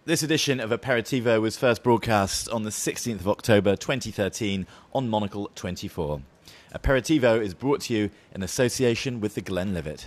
This edition of Aperitivo was first broadcast on the 16th of October 2013 on Monocle 24. Aperitivo is brought to you in association with the Glenlivet.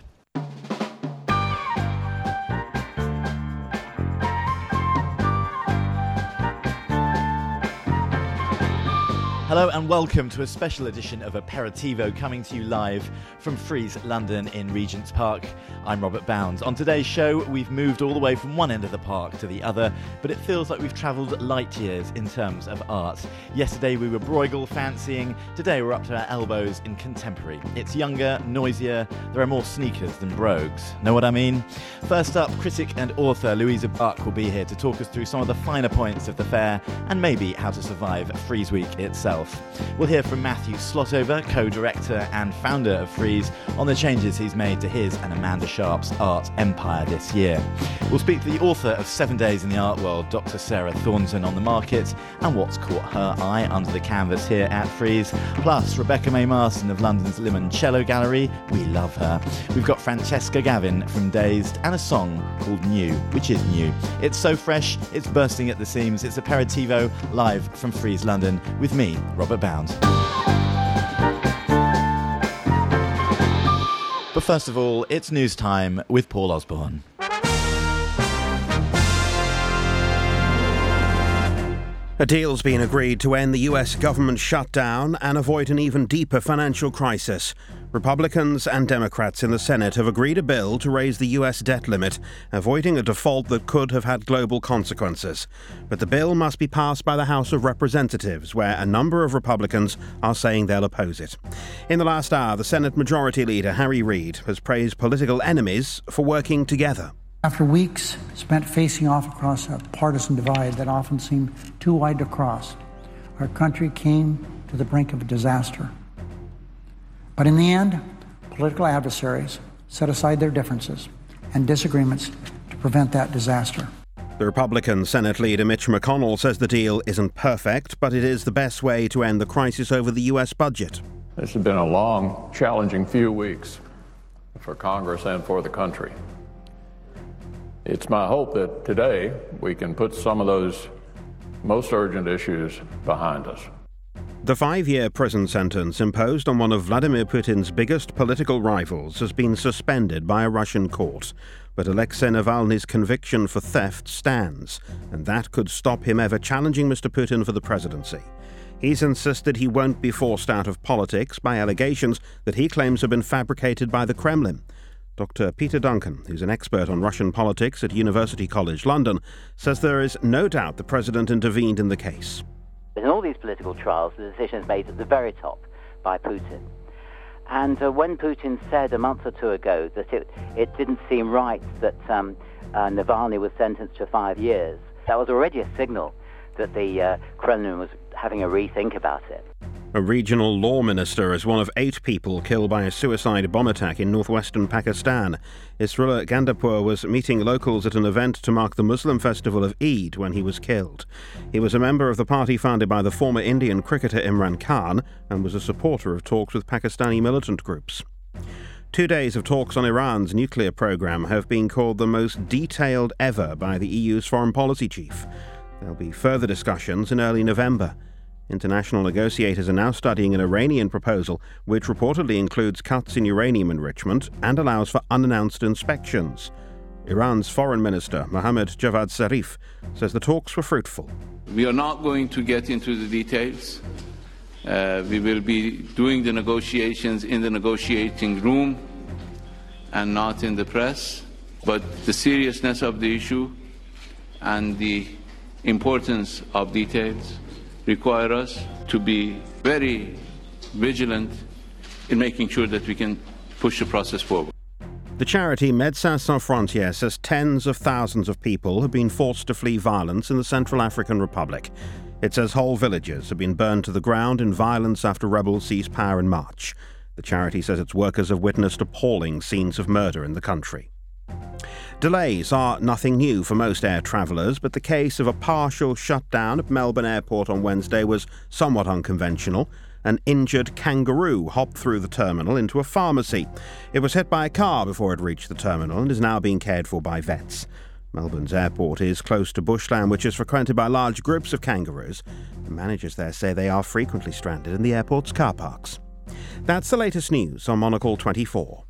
Hello and welcome to a special edition of Aperitivo coming to you live from Frieze, London in Regent's Park. I'm Robert Bounds. On today's show, we've moved all the way from one end of the park to the other, but it feels like we've travelled light years in terms of art. Yesterday we were Bruegel fancying, today we're up to our elbows in contemporary. It's younger, noisier, there are more sneakers than brogues. Know what I mean? First up, critic and author Louisa Buck will be here to talk us through some of the finer points of the fair and maybe how to survive Frieze Week itself. We'll hear from Matthew Slotover, co-director and founder of Frieze, on the changes he's made to his and Amanda Sharp's art empire this year. We'll speak to the author of 7 Days in the Art World, Dr. Sarah Thornton, on the market and what's caught her eye under the canvas here at Frieze. Plus, Rebecca May Marston of London's Limoncello Gallery. We love her. We've got Francesca Gavin from Dazed and a song called New, which is new. It's so fresh, it's bursting at the seams. It's Aperitivo live from Frieze, London with me, Robert Bounds. But first of all, it's news time with Paul Osborne. A deal's been agreed to end the US government shutdown and avoid an even deeper financial crisis. Republicans and Democrats in the Senate have agreed a bill to raise the US debt limit, avoiding a default that could have had global consequences. But the bill must be passed by the House of Representatives, where a number of Republicans are saying they'll oppose it. In the last hour, the Senate Majority Leader, Harry Reid, has praised political enemies for working together. After weeks spent facing off across a partisan divide that often seemed too wide to cross, our country came to the brink of a disaster. But in the end, political adversaries set aside their differences and disagreements to prevent that disaster. The Republican Senate leader Mitch McConnell says the deal isn't perfect, but it is the best way to end the crisis over the US budget. This has been a long, challenging few weeks for Congress and for the country. It's my hope that today we can put some of those most urgent issues behind us. The 5-year prison sentence imposed on one of Vladimir Putin's biggest political rivals has been suspended by a Russian court. But Alexei Navalny's conviction for theft stands, and that could stop him ever challenging Mr. Putin for the presidency. He's insisted he won't be forced out of politics by allegations that he claims have been fabricated by the Kremlin. Dr. Peter Duncan, who's an expert on Russian politics at University College London, says there is no doubt the president intervened in the case. In all these political trials, the decision is made at the very top by Putin. And when Putin said a month or two ago that it didn't seem right that Navalny was sentenced to 5 years, that was already a signal that the Kremlin was having a rethink about it. A regional law minister is one of 8 people killed by a suicide bomb attack in northwestern Pakistan. Isrullah Gandapur was meeting locals at an event to mark the Muslim festival of Eid when he was killed. He was a member of the party founded by the former Indian cricketer Imran Khan and was a supporter of talks with Pakistani militant groups. 2 days of talks on Iran's nuclear program have been called the most detailed ever by the EU's foreign policy chief. There'll be further discussions in early November. International negotiators are now studying an Iranian proposal which reportedly includes cuts in uranium enrichment and allows for unannounced inspections. Iran's foreign minister, Mohammad Javad Zarif, says the talks were fruitful. We are not going to get into the details. We will be doing the negotiations in the negotiating room and not in the press. But the seriousness of the issue and the importance of details require us to be very vigilant in making sure that we can push the process forward. The charity Médecins Sans Frontières says tens of thousands of people have been forced to flee violence in the Central African Republic. It says whole villages have been burned to the ground in violence after rebels seized power in March. The charity says its workers have witnessed appalling scenes of murder in the country. Delays are nothing new for most air travellers, but the case of a partial shutdown at Melbourne Airport on Wednesday was somewhat unconventional. An injured kangaroo hopped through the terminal into a pharmacy. It was hit by a car before it reached the terminal and is now being cared for by vets. Melbourne's airport is close to bushland, which is frequented by large groups of kangaroos. The managers there say they are frequently stranded in the airport's car parks. That's the latest news on Monocle 24.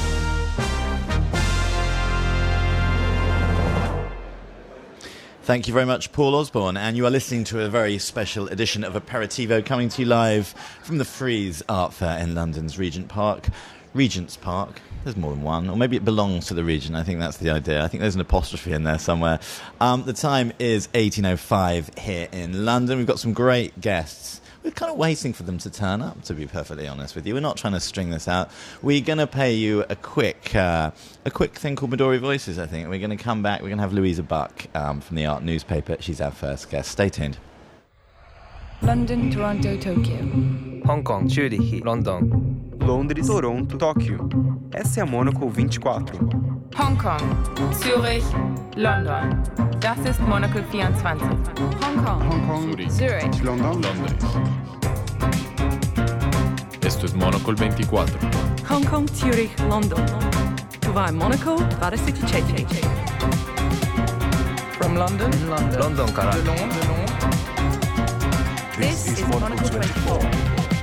Thank you very much, Paul Osborne, and you are listening to a very special edition of Aperitivo coming to you live from the Frieze Art Fair in London's Regent's Park. There's more than one, or maybe it belongs to the region. I think that's the idea. I think there's an apostrophe in there somewhere. The time is 18:05 here in London. We've got some great guests. We're kind of waiting for them to turn up, to be perfectly honest with you. We're not trying to string this out. We're going to pay you a quick thing called Midori Voices, I think. We're going to come back. We're going to have Louisa Buck from the Art newspaper. She's our first guest. Stay tuned. London, Toronto, Tokyo. Hong Kong, Zurich, London. Londres, Toronto, Tóquio. Essa é a Monocle 24. Hong Kong, Zurich, London. Das ist Monocle 24. Hong Kong, Zurich, Londres. Esto es Monocle 24. Hong Kong, Zurich, London. Tu vai Monocle 24. From London, Londonから. This is Monocle 24.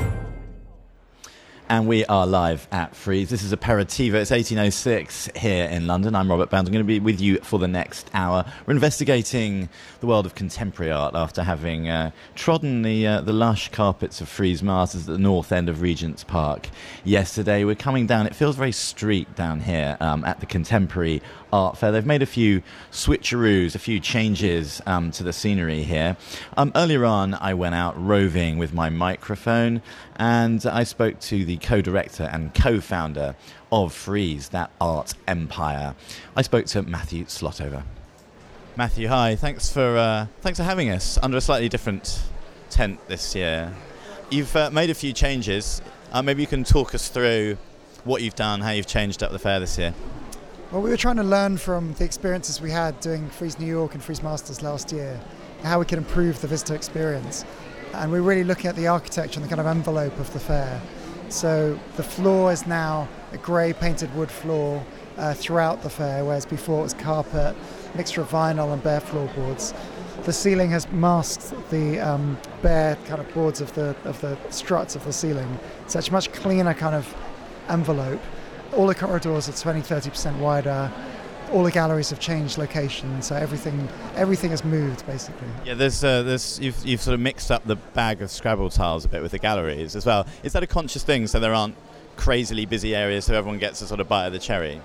And we are live at Frieze. This is Aperitivo. It's 18:06 here in London. I'm Robert Bound. I'm going to be with you for the next hour. We're investigating the world of contemporary art after having trodden the lush carpets of Frieze Masters at the north end of Regent's Park yesterday. We're coming down. It feels very street down here at the Contemporary Art Fair. They've made a few switcheroos, a few changes to the scenery here. Earlier on, I went out roving with my microphone, and I spoke to the co-director and co-founder of Frieze, that art empire. I spoke to Matthew Slotover. Matthew, hi. Thanks for having us under a slightly different tent this year. You've made a few changes. Maybe you can talk us through what you've done, how you've changed up the fair this year. Well, we were trying to learn from the experiences we had doing Frieze New York and Frieze Masters last year, how we could improve the visitor experience. And we're really looking at the architecture and the kind of envelope of the fair. So the floor is now a grey painted wood floor throughout the fair, whereas before it was carpet, mixture of vinyl and bare floorboards. The ceiling has masked the bare kind of boards of the struts of the ceiling. So it's a much cleaner kind of envelope. All the corridors are 20-30% wider. All the galleries have changed location, so everything has moved basically. Yeah, there's you've sort of mixed up the bag of Scrabble tiles a bit with the galleries as well. Is that a conscious thing, so there aren't crazily busy areas, so everyone gets a sort of bite of the cherry?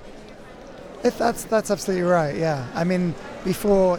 If that's absolutely right. Yeah, I mean, before,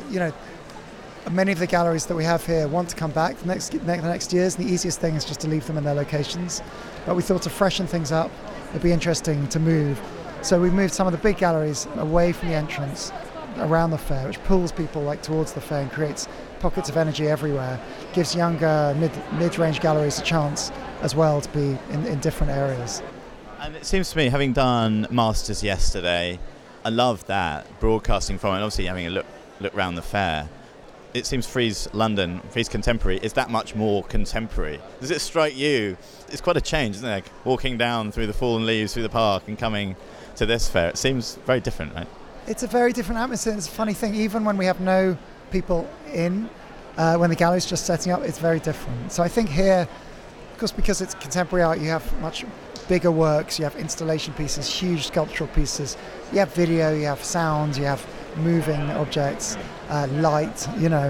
many of the galleries that we have here want to come back the next years, and the easiest thing is just to leave them in their locations. But we thought to freshen things up, it'd be interesting to move. So we moved some of the big galleries away from the entrance around the fair, which pulls people towards the fair and creates pockets of energy everywhere. Gives younger mid-range galleries a chance as well to be in different areas. And it seems to me, having done Masters yesterday, I love that, broadcasting from it, and obviously having a look around the fair. It seems Frieze London, Frieze Contemporary, is that much more contemporary. Does it strike you? It's quite a change, isn't it? Like walking down through the fallen leaves through the park and coming to this fair. It seems very different, right? It's a very different atmosphere. It's a funny thing, even when we have no people in, when the gallery's just setting up, it's very different. So I think here, of course, because it's contemporary art, you have much bigger works, you have installation pieces, huge sculptural pieces, you have video, you have sound, you have moving objects, light,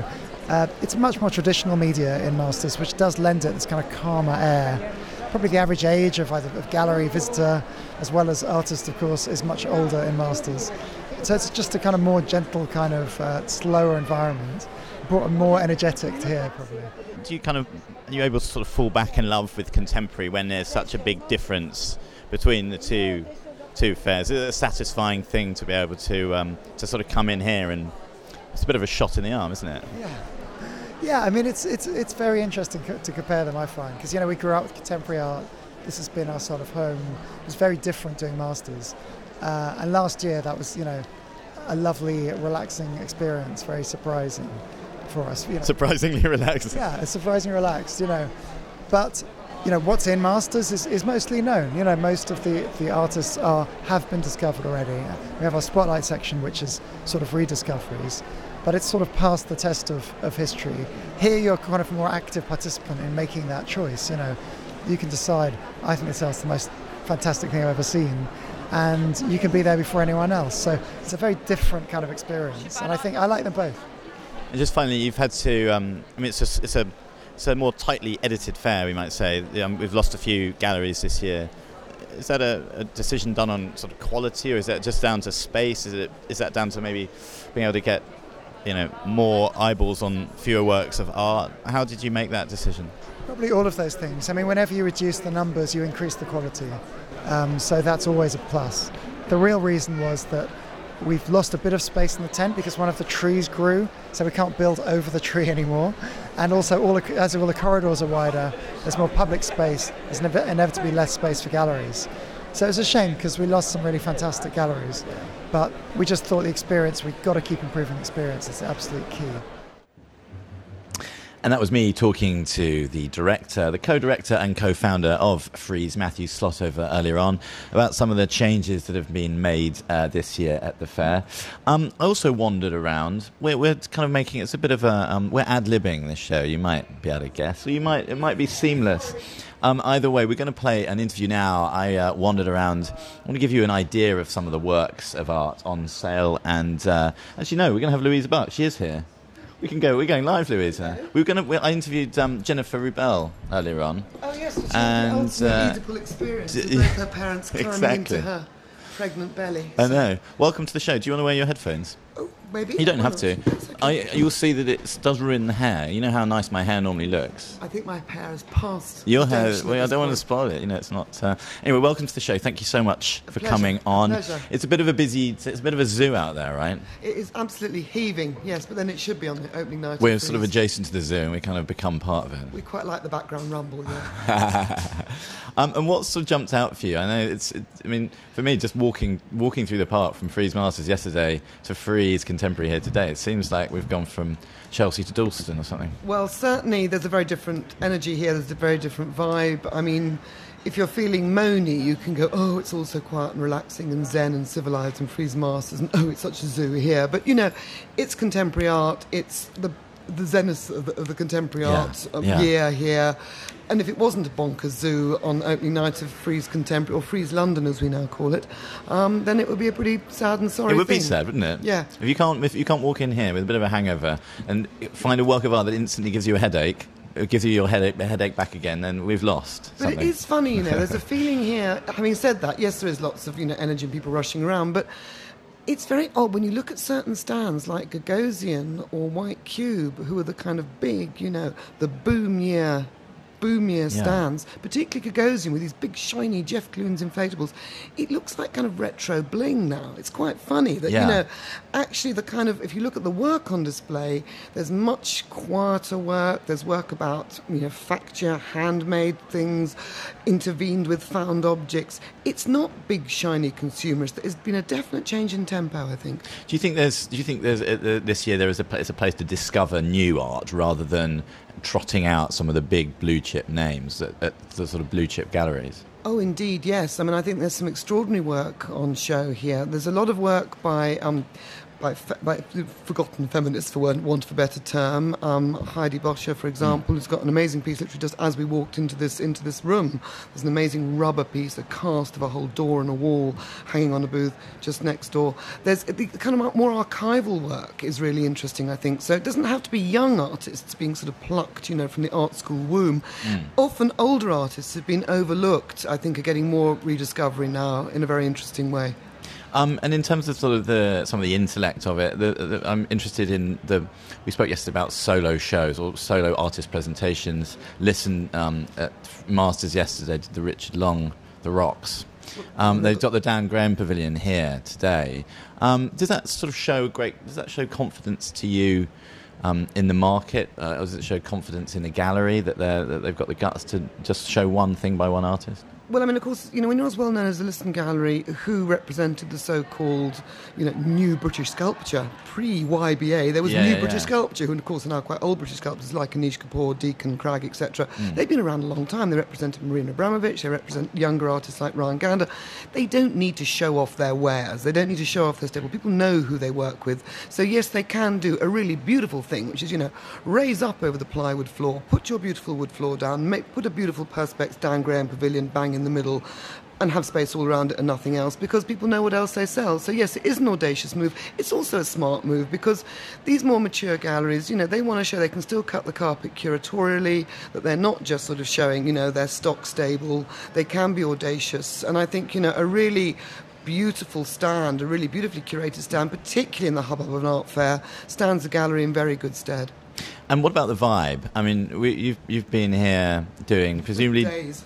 it's much more traditional media in Masters, which does lend it this kind of calmer air. Probably the average age of gallery visitor as well as artist, of course, is much older in Masters. So it's just a kind of more gentle, kind of slower environment, brought more energetic to here, probably. Are you able to sort of fall back in love with contemporary when there's such a big difference between the two fairs? It's a satisfying thing to be able to sort of come in here, and it's a bit of a shot in the arm, isn't it? Yeah. I mean, it's very interesting to compare them, I find, because we grew up with contemporary art. This has been our sort of home. It was very different doing Masters, and last year that was a lovely, relaxing experience, very surprising for us. Surprisingly relaxed. Yeah, it's surprisingly relaxed. But what's in Masters is mostly known. Most of the artists have been discovered already. We have our Spotlight section, which is sort of rediscoveries, but it's sort of past the test of history. Here you're kind of a more active participant in making that choice. You can decide, I think this is the most fantastic thing I've ever seen, and you can be there before anyone else. So it's a very different kind of experience, and I think I like them both. And just finally, you've had to, it's a more tightly edited fair, we might say. We've lost a few galleries this year. Is that a decision done on sort of quality, or is that just down to space? Is that down to maybe being able to get more eyeballs on fewer works of art? How did you make that decision? Probably all of those things. Whenever you reduce the numbers, you increase the quality. So that's always a plus. The real reason was that we've lost a bit of space in the tent because one of the trees grew, so we can't build over the tree anymore. And also, as all the corridors are wider, there's more public space. There's inevitably less space for galleries. So it was a shame because we lost some really fantastic galleries. But we just thought we've got to keep improving the experience. It's the absolute key. And that was me talking to the director, the co-director and co-founder of Frieze, Matthew Slotover, earlier on, about some of the changes that have been made this year at the fair. I also wandered around. We're kind of making it's a bit of a we're ad-libbing this show. You might be able to guess, or it might be seamless. Either way, we're going to play an interview now. I wandered around. I want to give you an idea of some of the works of art on sale. And as you know, we're going to have Louisa Buck. She is here. We're going live, Louisa. I interviewed Jennifer Rubel earlier on. Oh yes, it's and an Oedipal experience. Both her parents climbing into her pregnant belly. I know. Welcome to the show. Do you want to wear your headphones? Oh, maybe. You don't have to. Okay. You'll see that it does ruin the hair. You know how nice my hair normally looks. I think my hair is past. Your hair. Well, I don't want to spoil it. It's not. Anyway, welcome to the show. Thank you so much for coming on. Pleasure. It's a bit of a zoo out there, right? It is absolutely heaving. Yes, but then it should be on the opening night. We're sort of adjacent to the zoo, and we kind of become part of it. We quite like the background rumble. Yeah. And what sort of jumped out for you? I know for me, just walking through the park from Frieze Masters yesterday to Frieze Contemporary here today, it seems like we've gone from Chelsea to Dalston or something. Well, certainly there's a very different energy here. There's a very different vibe. If you're feeling moany, you can go, oh, it's all so quiet and relaxing and zen and civilised and Frieze Masters, and oh, it's such a zoo here. But, it's contemporary art. It's the zenith of the contemporary art year here. And if it wasn't a bonkers zoo on opening night of Frieze Contemporary, or Frieze London as we now call it, then it would be a pretty sad and sorry thing. It would be sad, wouldn't it? Yeah. If you can't walk in here with a bit of a hangover and find a work of art that instantly gives you a headache, it gives you your headache back again, then we've lost something. But it is funny, there's a feeling here. Having said that, yes, there is lots of energy and people rushing around, but it's very odd when you look at certain stands like Gagosian or White Cube, who are the kind of big, the boomier stands, particularly Gagosian with these big shiny Jeff Koons inflatables. It looks like kind of retro bling now. It's quite funny that, actually the kind of, if you look at the work on display, there's much quieter work. There's work about, facture, handmade things, intervened with found objects. It's not big, shiny consumerist. There's been a definite change in tempo, I think. Do you think there's this year it's a place to discover new art rather than trotting out some of the big blue chip names at the sort of blue chip galleries? Oh, indeed, yes. I think there's some extraordinary work on show here. There's a lot of work by forgotten feminists, for want of a better term. Heidi Boscher, for example, has got an amazing piece literally just as we walked into this room. There's an amazing rubber piece, a cast of a whole door and a wall hanging on a booth just next door. There's the kind of more archival work is really interesting, I think. So it doesn't have to be young artists being sort of plucked, from the art school womb. Often older artists have been overlooked, I think, are getting more rediscovery now in a very interesting way. And in terms of sort of some of the intellect of it, I'm interested in we spoke yesterday about solo shows or solo artist presentations. Listen, at Masters yesterday did the Richard Long, The Rocks. They've got the Dan Graham Pavilion here today. Does that sort of show confidence to you in the market? Or does it show confidence in the gallery that they've got the guts to just show one thing by one artist? Well, I mean, of course, when you're as well known as the Liston Gallery, who represented the so-called, new British sculpture, pre-YBA, there was new British sculpture, who, of course, are now quite old British sculptors like Anish Kapoor, Deacon, Cragg, etc. They've been around a long time. They represented Marina Abramovich. They represent younger artists like Ryan Gander. They don't need to show off their wares. They don't need to show off their stable. People know who they work with. So, yes, they can do a really beautiful thing, which is, raise up over the plywood floor, put your beautiful wood floor down, put a beautiful Perspex Dan Graham pavilion bang in the middle, and have space all around it and nothing else, because people know what else they sell. So yes, it is an audacious move. It's also a smart move, because these more mature galleries, they want to show they can still cut the carpet curatorially, that they're not just sort of showing, their stock stable. They can be audacious. And I think, a really beautiful stand, a really beautifully curated stand, particularly in the hubbub of an art fair, stands the gallery in very good stead. And what about the vibe? I mean, you've been here doing presumably days.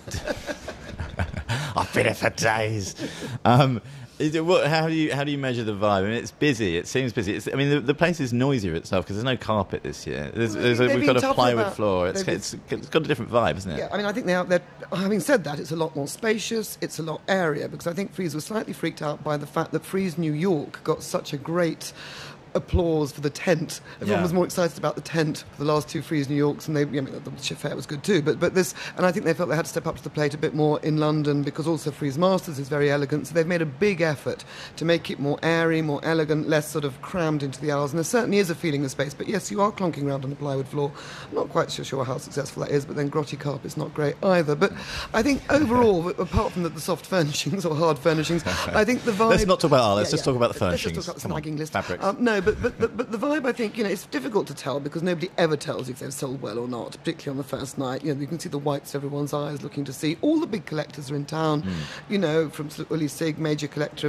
I've been here for days. How do you measure the vibe? I mean, it's busy. It seems busy. The place is noisier itself because there's no carpet this year. We've got a plywood floor. It's got a different vibe, isn't it? Yeah, I think they're. Having said that, it's a lot more spacious. It's a lot airier, because I think Frieze was slightly freaked out by the fact that Frieze New York got such a great applause for the tent. Everyone was more excited about the tent for the last two Frieze New Yorks, and the fair was good too. But this, and I think they felt they had to step up to the plate a bit more in London, because also Frieze Masters is very elegant. So they've made a big effort to make it more airy, more elegant, less sort of crammed into the aisles. And there certainly is a feeling of space. But yes, you are clonking around on the plywood floor. I'm not quite sure how successful that is. But then grotty carpet's not great either. But I think overall, apart from the soft furnishings or hard furnishings, I think the vibe. Let's not talk about art. Let's just talk about the furnishings. Let's just talk about the snagging list. Fabrics. No, but the vibe, I think, it's difficult to tell, because nobody ever tells if they've sold well or not, particularly on the first night. You can see the whites of everyone's eyes looking to see. All the big collectors are in town, from Uli Sig, major collector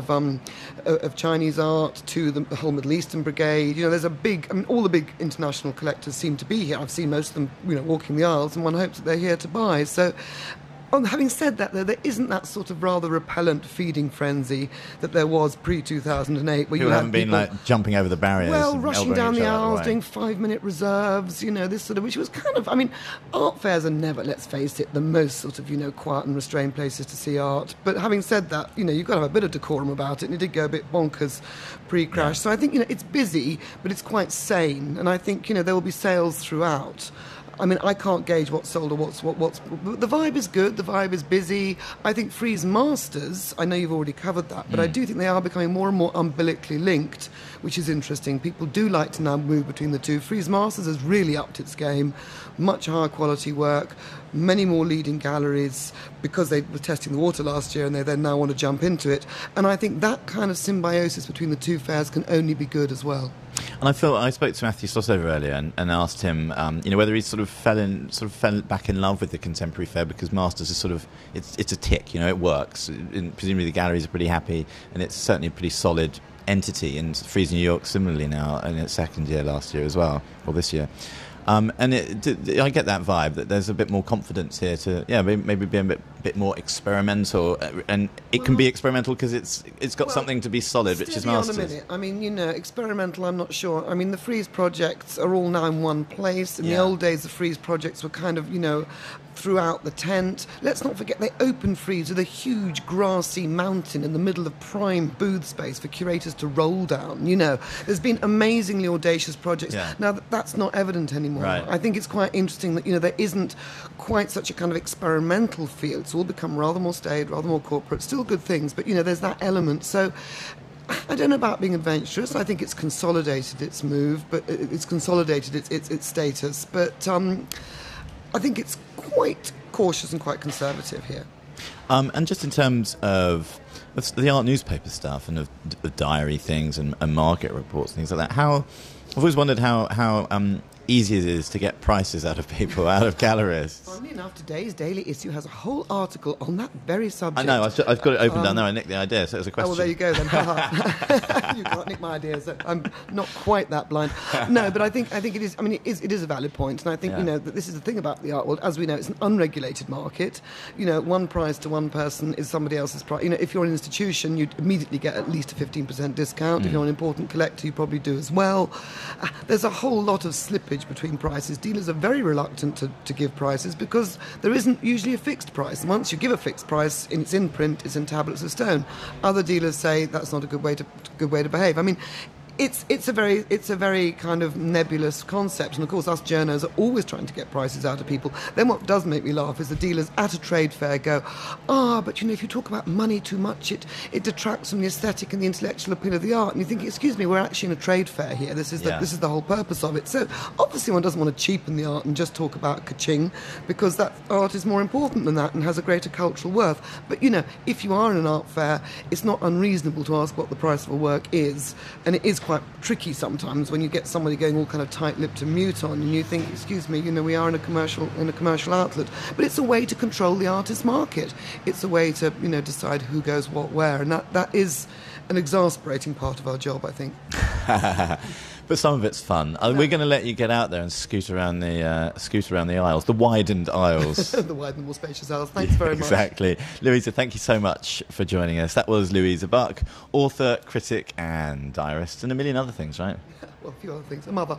of Chinese art, to the whole Middle Eastern brigade. There's a big, all the big international collectors seem to be here. I've seen most of them, walking the aisles, and one hopes that they're here to buy. So, having said that, though, there isn't that sort of rather repellent feeding frenzy that there was pre-2008, where you haven't been like jumping over the barriers, rushing down the aisles, doing 5-minute reserves, this sort of, which was kind of, art fairs are never, let's face it, the most sort of, quiet and restrained places to see art. But having said that, you've got to have a bit of decorum about it, and it did go a bit bonkers pre-crash. Yeah. So I think, it's busy, but it's quite sane, and I think, there will be sales throughout. I can't gauge what's sold or what's. The vibe is good. The vibe is busy. I think Frieze Masters, I know you've already covered that, but I do think they are becoming more and more umbilically linked, which is interesting. People do like to now move between the two. Frieze Masters has really upped its game. Much higher quality work, many more leading galleries, because they were testing the water last year and they then now want to jump into it. And I think that kind of symbiosis between the two fairs can only be good as well. And I spoke to Matthew Slossover earlier and asked him, whether he sort of fell back in love with the contemporary fair, because Masters is it's a tick, it works. And presumably the galleries are pretty happy, and it's certainly a pretty solid entity. And Frieze New York similarly now in its second year last year as well, or this year. And I get that vibe that there's a bit more confidence here to maybe be a bit more experimental, and it can be experimental because it's got something to be solid, which is Masters. On a minute. Experimental, I'm not sure. The Frieze projects are all now in one place. In the old days, the Frieze projects were kind of throughout the tent. Let's not forget they opened Frieze with a huge grassy mountain in the middle of prime booth space for curators to roll down. There's been amazingly audacious projects. Yeah. Now that's not evident anymore. Right. I think it's quite interesting that there isn't quite such a kind of experimental feel. It's all become rather more staid, rather more corporate. Still good things, but there's that element. So I don't know about being adventurous. I think it's consolidated its move, but it's consolidated its status. But I think it's quite cautious and quite conservative here. And just in terms of the art newspaper stuff and of the diary things and market reports and things like that, I've always wondered how easy it is to get prices out of people, out of gallerists. Funnily enough, today's Daily Issue has a whole article on that very subject. I know, I've got it open down there. I nicked the idea, so it was a question. Oh, well, there you go then. You can't nick my ideas. I'm not quite that blind. No, but I think it is. It is a valid point, and I think that this is the thing about the art world. As we know, it's an unregulated market. One price to one person is somebody else's price. If you're an institution, you'd immediately get at least a 15% discount. If you're an important collector, you probably do as well. There's a whole lot of slippage linkage between prices. Dealers are very reluctant to give prices because there isn't usually a fixed price. Once you give a fixed price, it's in print, it's in tablets of stone. Other dealers say that's not a good way to behave. I mean, it's a very kind of nebulous concept, and of course us journos are always trying to get prices out of people. Then what does make me laugh is the dealers at a trade fair go, but if you talk about money too much, it detracts from the aesthetic and the intellectual appeal of the art. And you think, excuse me, we're actually in a trade fair here. This is the whole purpose of it. So obviously one doesn't want to cheapen the art and just talk about ka-ching, because that art is more important than that and has a greater cultural worth. But if you are in an art fair, it's not unreasonable to ask what the price of a work is, and it is quite tricky sometimes when you get somebody going all kind of tight-lipped and mute on, and you think, excuse me, we are in a commercial outlet. But it's a way to control the artist market. It's a way to decide who goes what where, and that is an exasperating part of our job, I think. But some of it's fun. We're going to let you get out there and scoot around the aisles, the widened aisles. The widened, more spacious aisles. Thanks very much. Exactly. Louisa, thank you so much for joining us. That was Louisa Buck, author, critic and diarist, and a million other things, right? Well, a few other things. A mother.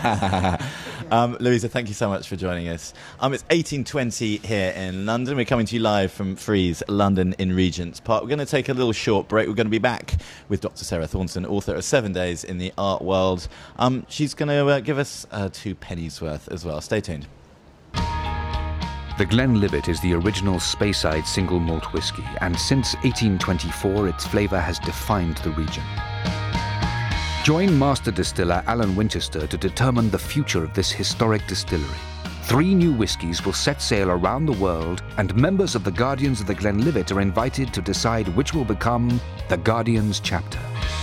Louisa, thank you so much for joining us. It's 18:20 here in London. We're coming to you live from Frieze, London in Regent's Park. We're going to take a little short break. We're going to be back with Dr. Sarah Thornton, author of 7 Days in the Art World. She's going to give us 2 pennies worth as well. Stay tuned. The Glenlivet is the original Speyside single malt whisky, and since 1824 its flavour has defined the region. Join master distiller Alan Winchester to determine the future of this historic distillery. 3 new whiskies will set sail around the world, and members of the Guardians of the Glenlivet are invited to decide which will become the Guardians chapter.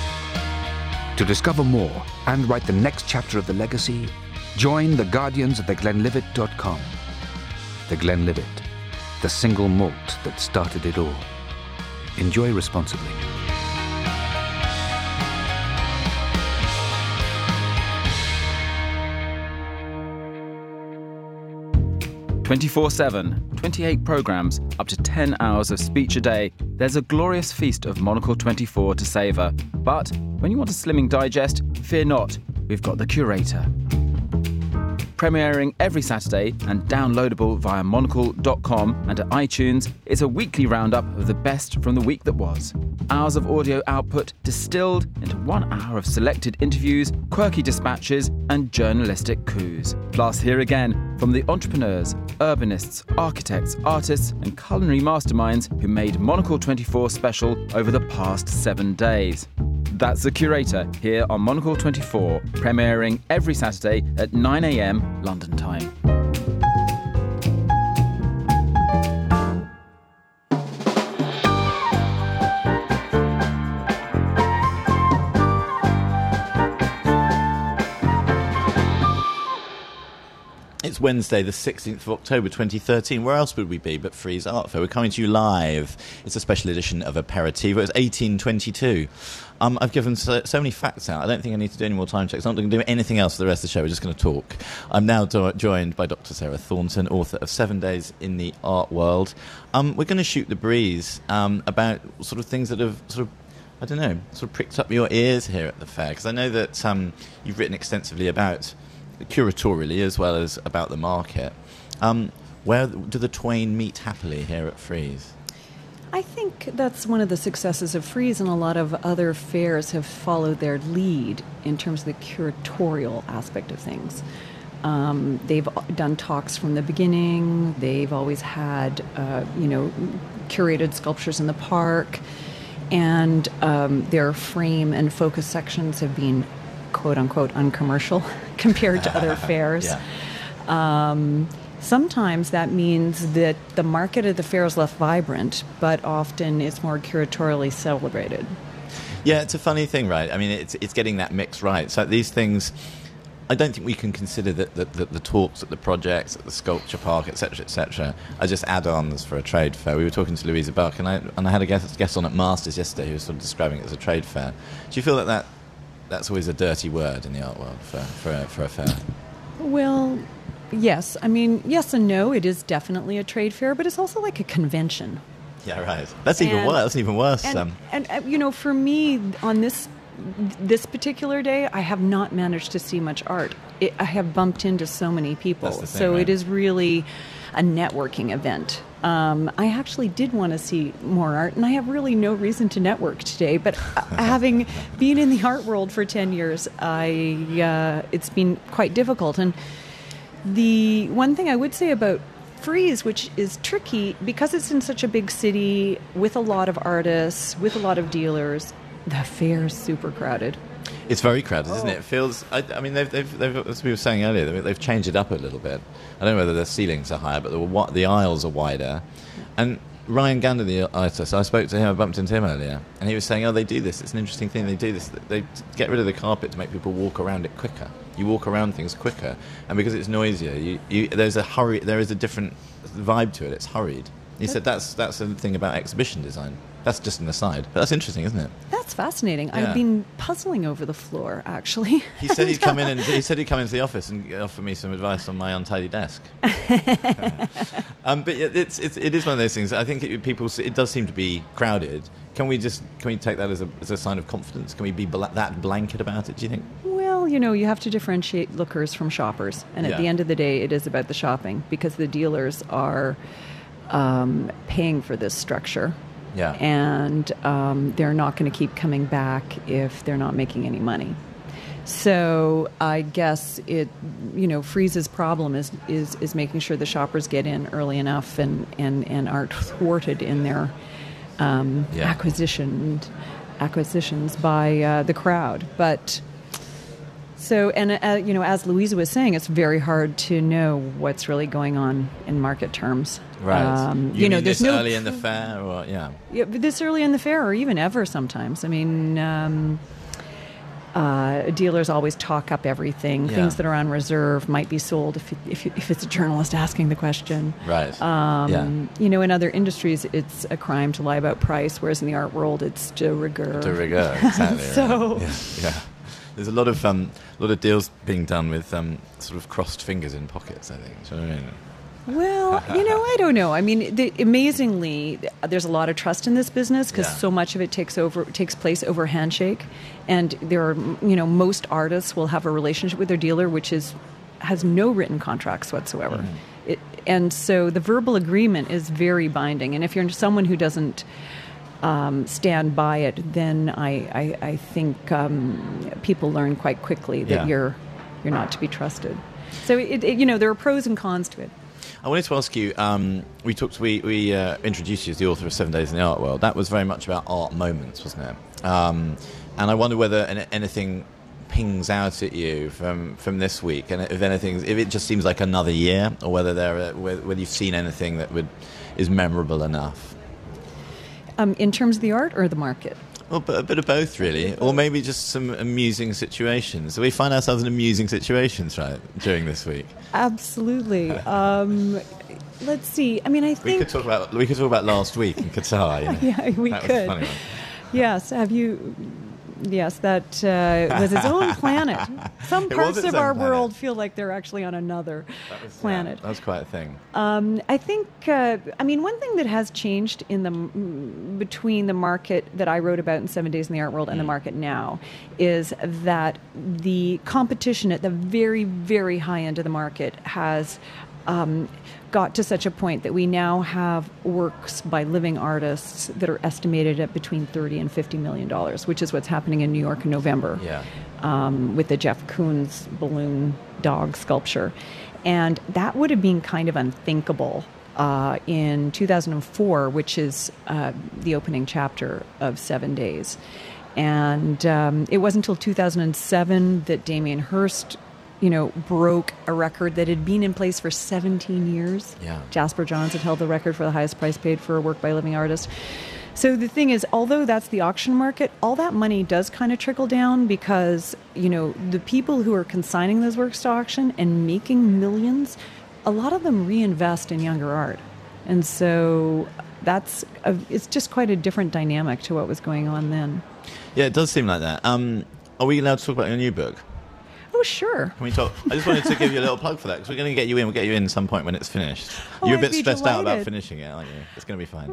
To discover more and write the next chapter of the legacy, join the Guardians at theglenlivet.com. The Glenlivet, the single malt that started it all. Enjoy responsibly. 24/7, 28 programmes, up to 10 hours of speech a day. There's a glorious feast of Monocle 24 to savour. But when you want a slimming digest, fear not, we've got The Curator. Premiering every Saturday and downloadable via monocle.com and at iTunes, it's a weekly roundup of the best from the week that was. Hours of audio output distilled into 1 hour of selected interviews, quirky dispatches and journalistic coups. Plus, hear again from the entrepreneurs, urbanists, architects, artists and culinary masterminds who made Monocle 24 special over the past 7 days. That's The Curator, here on Monocle 24, premiering every Saturday at 9 a.m. London time. It's Wednesday, the 16th of October 2013. Where else would we be but Frieze Art Fair? We're coming to you live. It's a special edition of Aperitivo. It's 1822. I've given so many facts out. I don't think I need to do any more time checks. I'm not going to do anything else for the rest of the show. We're just going to talk. I'm now joined by Dr. Sarah Thornton, author of 7 Days in the Art World. We're going to shoot the breeze about sort of things that have sort of pricked up your ears here at the fair. Because I know that you've written extensively about curatorially as well as about the market. Where do the twain meet happily here at Frieze? I think that's one of the successes of Frieze, and a lot of other fairs have followed their lead in terms of the curatorial aspect of things. They've done talks from the beginning. They've always had, curated sculptures in the park, and their frame and focus sections have been quote-unquote uncommercial compared to other fairs. Yeah. Sometimes that means that the market at the fair is less vibrant, but often it's more curatorially celebrated. Yeah, it's a funny thing, right? I mean, it's getting that mix right. So these things, I don't think we can consider that the talks at the projects, at the sculpture park, etc., are just add-ons for a trade fair. We were talking to Louisa Buck, and I had a guest on at Masters yesterday who was sort of describing it as a trade fair. Do you feel that's always a dirty word in the art world for a fair? Well, yes. I mean, yes and no. It is definitely a trade fair, but it's also like a convention. Yeah, right. That's even worse. And for me, on this this particular day, I have not managed to see much art. I have bumped into so many people. That's the thing, so right? it is really a networking event. I actually did want to see more art, and I have really no reason to network today. But having been in the art world for 10 years, it's been quite difficult. And the one thing I would say about Frieze, which is tricky, because it's in such a big city with a lot of artists, with a lot of dealers, the fair is super crowded. It's very crowded, isn't it? It feels. I mean, they've, as we were saying earlier, they've changed it up a little bit. I don't know whether the ceilings are higher, but the aisles are wider. And Ryan Gander, the artist, I spoke to him. I bumped into him earlier, and he was saying, "Oh, they do this. It's an interesting thing. They do this. They get rid of the carpet to make people walk around it quicker. You walk around things quicker, and because it's noisier, there's a hurry. There is a different vibe to it. It's hurried." He said that's the thing about exhibition design. That's just an aside, but that's interesting, isn't it? That's fascinating. Yeah. I've been puzzling over the floor, actually. He said he'd come in into the office and offer me some advice on my untidy desk. But it is one of those things. I think it does seem to be crowded. Can we take that as a sign of confidence? Can we be that blanket about it? Do you think? Well, you have to differentiate lookers from shoppers, and at the end of the day, it is about the shopping, because the dealers are paying for this structure. Yeah. And they're not going to keep coming back if they're not making any money. So I guess Frieze's problem is making sure the shoppers get in early enough and aren't thwarted in their acquisitions by the crowd. But so, and as Louisa was saying, it's very hard to know what's really going on in market terms. Right. You mean there's this early in the fair, or yeah, this early in the fair, or even ever sometimes. I mean, dealers always talk up everything. Yeah. Things that are on reserve might be sold if it's a journalist asking the question. Right. In other industries, it's a crime to lie about price, whereas in the art world, it's de rigueur. De rigueur, exactly. So. Right. Yeah. There's a lot of deals being done with sort of crossed fingers in pockets, I think. Do you know what I mean? Well, I don't know. I mean, amazingly, there's a lot of trust in this business because so much of it takes place over handshake, and there are, most artists will have a relationship with their dealer which has no written contracts whatsoever, and so the verbal agreement is very binding. And if you're someone who doesn't stand by it, then I think people learn quite quickly that you're not to be trusted. So there are pros and cons to it. I wanted to ask you, we introduced you as the author of 7 Days in the Art World. That was very much about art moments, wasn't it? And I wonder whether anything pings out at you from this week, and if it just seems like another year, or whether whether you've seen anything that is memorable enough. In terms of the art or the market? Well, a bit of both, really. Or maybe just some amusing situations. So we find ourselves in amusing situations, right, during this week? Absolutely. Let's see. I mean, I think... We could talk about last week in Qatar. Yeah, we that could. Was a funny one. Yes. Have you... Yes, that was its own planet. Some parts of our world feel like they're actually on another planet. That was quite a thing. I think, one thing that has changed between the market that I wrote about in 7 Days in the Art World and the market now is that the competition at the very, very high end of the market has got to such a point that we now have works by living artists that are estimated at between $30 and $50 million, which is what's happening in New York in November with the Jeff Koons balloon dog sculpture. And that would have been kind of unthinkable in 2004, which is the opening chapter of 7 Days. And it wasn't until 2007 that Damien Hirst broke a record that had been in place for 17 years. Yeah. Jasper Johns had held the record for the highest price paid for a work by a living artist. So the thing is, although that's the auction market, all that money does kind of trickle down because, the people who are consigning those works to auction and making millions, a lot of them reinvest in younger art. And so it's just quite a different dynamic to what was going on then. Yeah, it does seem like that. Are we allowed to talk about your new book? Oh, sure. Can we talk? I just wanted to give you a little plug for that because we're going to get you in. We'll get you in at some point when it's finished. You're a bit stressed out about finishing it, aren't you? It's going to be fine. Well,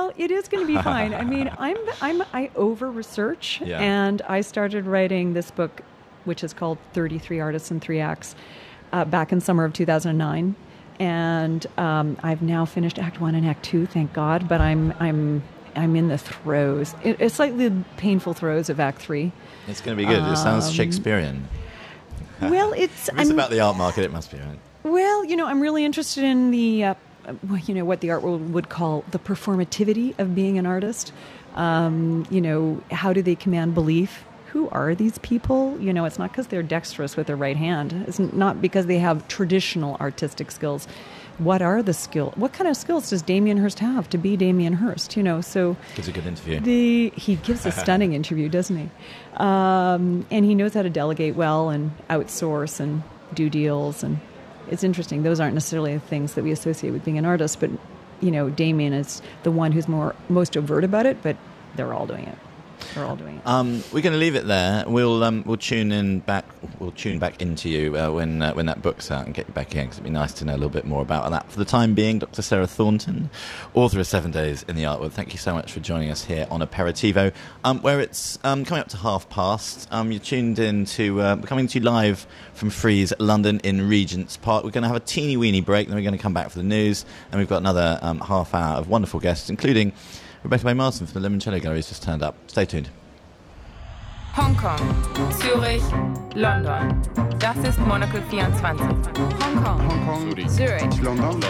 Well, it is going to be fine. I mean, I over research, and I started writing this book, which is called 33 Artists in 3 Acts, back in summer of 2009, and I've now finished Act 1 and Act 2, thank God. But I'm in the throes. It's slightly painful throes of Act 3. It's going to be good. It sounds Shakespearean. Well, it's about the art market. It must be, right? Well, I'm really interested in the, what the art world would call the performativity of being an artist. How do they command belief? Who are these people? It's not because they're dexterous with their right hand. It's not because they have traditional artistic skills. What are the skills? What kind of skills does Damien Hirst have to be Damien Hirst? So gives a good interview. He gives a stunning interview, doesn't he? And he knows how to delegate well and outsource and do deals. And it's interesting. Those aren't necessarily the things that we associate with being an artist, but Damien is the one who's most overt about it. But they're all doing it. We're all doing it. We're going to leave it there. We'll tune back into you when that book's out and get you back in, because it'd be nice to know a little bit more about that. For the time being, Dr. Sarah Thornton, author of 7 Days in the Art World, thank you so much for joining us here on Aperitivo, where it's coming up to past. You're tuned in to coming to you live from Frieze, London, in Regent's Park. We're going to have a teeny weeny break, then we're going to come back for the news, and we've got another half hour of wonderful guests, including Rebecca May Marston from the Limoncello Gallery has just turned up. Stay tuned. Hong Kong, Zürich, London. Das ist Monocle 24. Hong Kong, Zürich, London.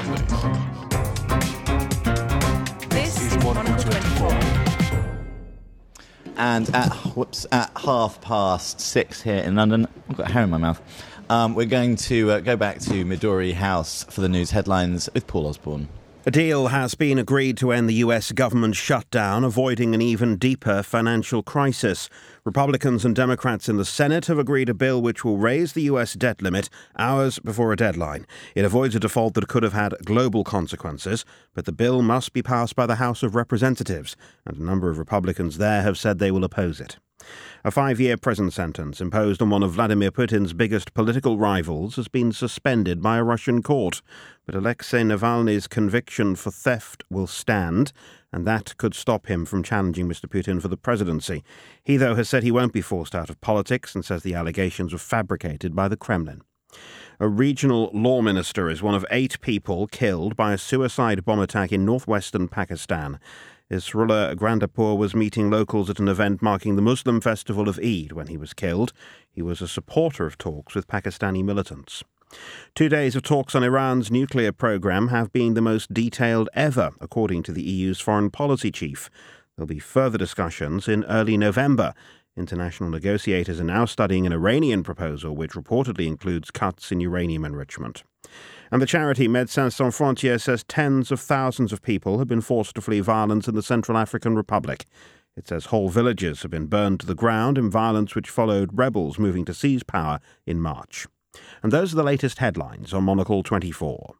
This is Monocle 24. And at 6:30 here in London, I've got hair in my mouth. We're going to go back to Midori House for the news headlines with Paul Osborne. A deal has been agreed to end the US government shutdown, avoiding an even deeper financial crisis. Republicans and Democrats in the Senate have agreed a bill which will raise the US debt limit hours before a deadline. It avoids a default that could have had global consequences, but the bill must be passed by the House of Representatives, and a number of Republicans there have said they will oppose it. A 5-year prison sentence imposed on one of Vladimir Putin's biggest political rivals has been suspended by a Russian court. But Alexei Navalny's conviction for theft will stand, and that could stop him from challenging Mr. Putin for the presidency. He, though, has said he won't be forced out of politics and says the allegations were fabricated by the Kremlin. A regional law minister is one of 8 people killed by a suicide bomb attack in northwestern Pakistan. Isrullah Gandapur was meeting locals at an event marking the Muslim festival of Eid when he was killed. He was a supporter of talks with Pakistani militants. 2 days of talks on Iran's nuclear program have been the most detailed ever, according to the EU's foreign policy chief. There'll be further discussions in early November. International negotiators are now studying an Iranian proposal which reportedly includes cuts in uranium enrichment. And the charity Médecins Sans Frontières says tens of thousands of people have been forced to flee violence in the Central African Republic. It says whole villages have been burned to the ground in violence which followed rebels moving to seize power in March. And those are the latest headlines on Monocle 24.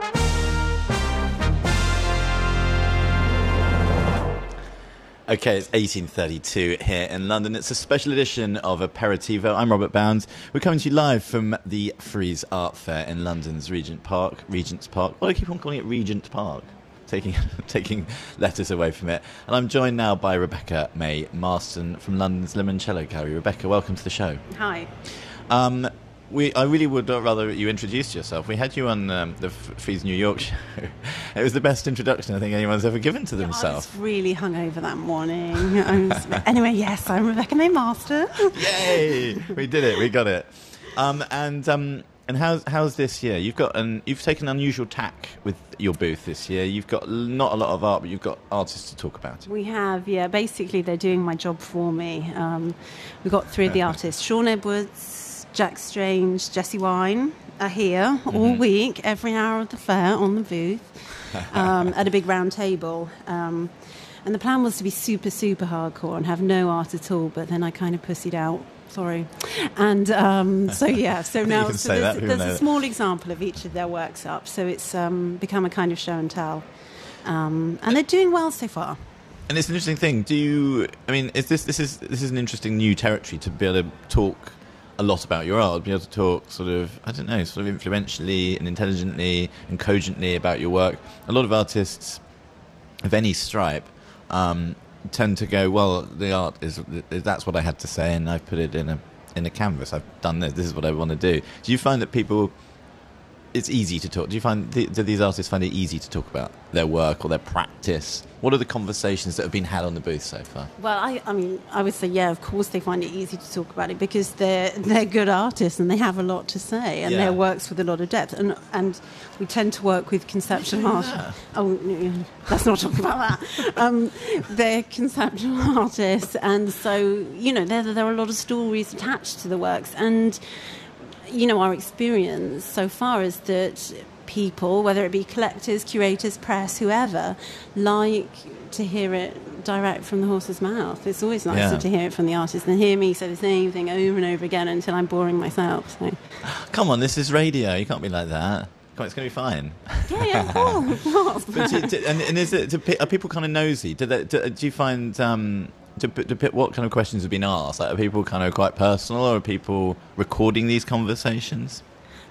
Okay, it's 18:32 here in London. It's a special edition of Aperitivo. I'm Robert Bounds. We're coming to you live from the Frieze Art Fair in London's Regent's Park. Why do I keep on calling it Regent Park? Taking letters away from it. And I'm joined now by Rebecca May Marston from London's Limoncello Gallery. Rebecca, welcome to the show. Hi. I really would rather you introduced yourself. We had you on the Frieze New York show. It was the best introduction I think anyone's ever given to themselves. I was really hungover that morning. Anyway, yes, I'm Rebecca May Marston. Yay! We did it. We got it. And how's this year? You've taken an unusual tack with your booth this year. You've got not a lot of art, but you've got artists to talk about. We have, yeah. Basically, they're doing my job for me. We've got 3 of the artists: Sean Edwards, Jack Strange, Jesse Wine are here all week, every hour of the fair on the booth, at a big round table. And the plan was to be super, super hardcore and have no art at all, but then I kind of pussied out. Sorry. And so now there's a small example of each of their works up. So it's become a kind of show and tell. And they're doing well so far. And it's an interesting thing. This is an interesting new territory to be able to talk a lot about your art, be able to talk sort of influentially and intelligently and cogently about your work. A lot of artists of any stripe tend to go, well, the art that's what I had to say, and I've put it in a canvas. I've done this. This is what I want to do. Do you find that people? It's easy to talk. Do you find do these artists find it easy to talk about their work or their practice? What are the conversations that have been had on the booth so far? Well, I mean, I would say, yeah, of course they find it easy to talk about it because they're good artists and they have a lot to say, and their work's with a lot of depth. And we tend to work with conceptual art. Oh, let's not talk about that. They're conceptual artists, and so there are a lot of stories attached to the works, and our experience so far is that people, whether it be collectors, curators, press, whoever, like to hear it direct from the horse's mouth. It's always nicer to hear it from the artist than hear me say the same thing over and over again until I'm boring myself. So. Come on, this is radio. You can't be like that. Come on, it's going to be fine. Yeah, of course. And is it? Are people kind of nosy? Do you find? What kind of questions have been asked? Like, are people kind of quite personal, or are people recording these conversations?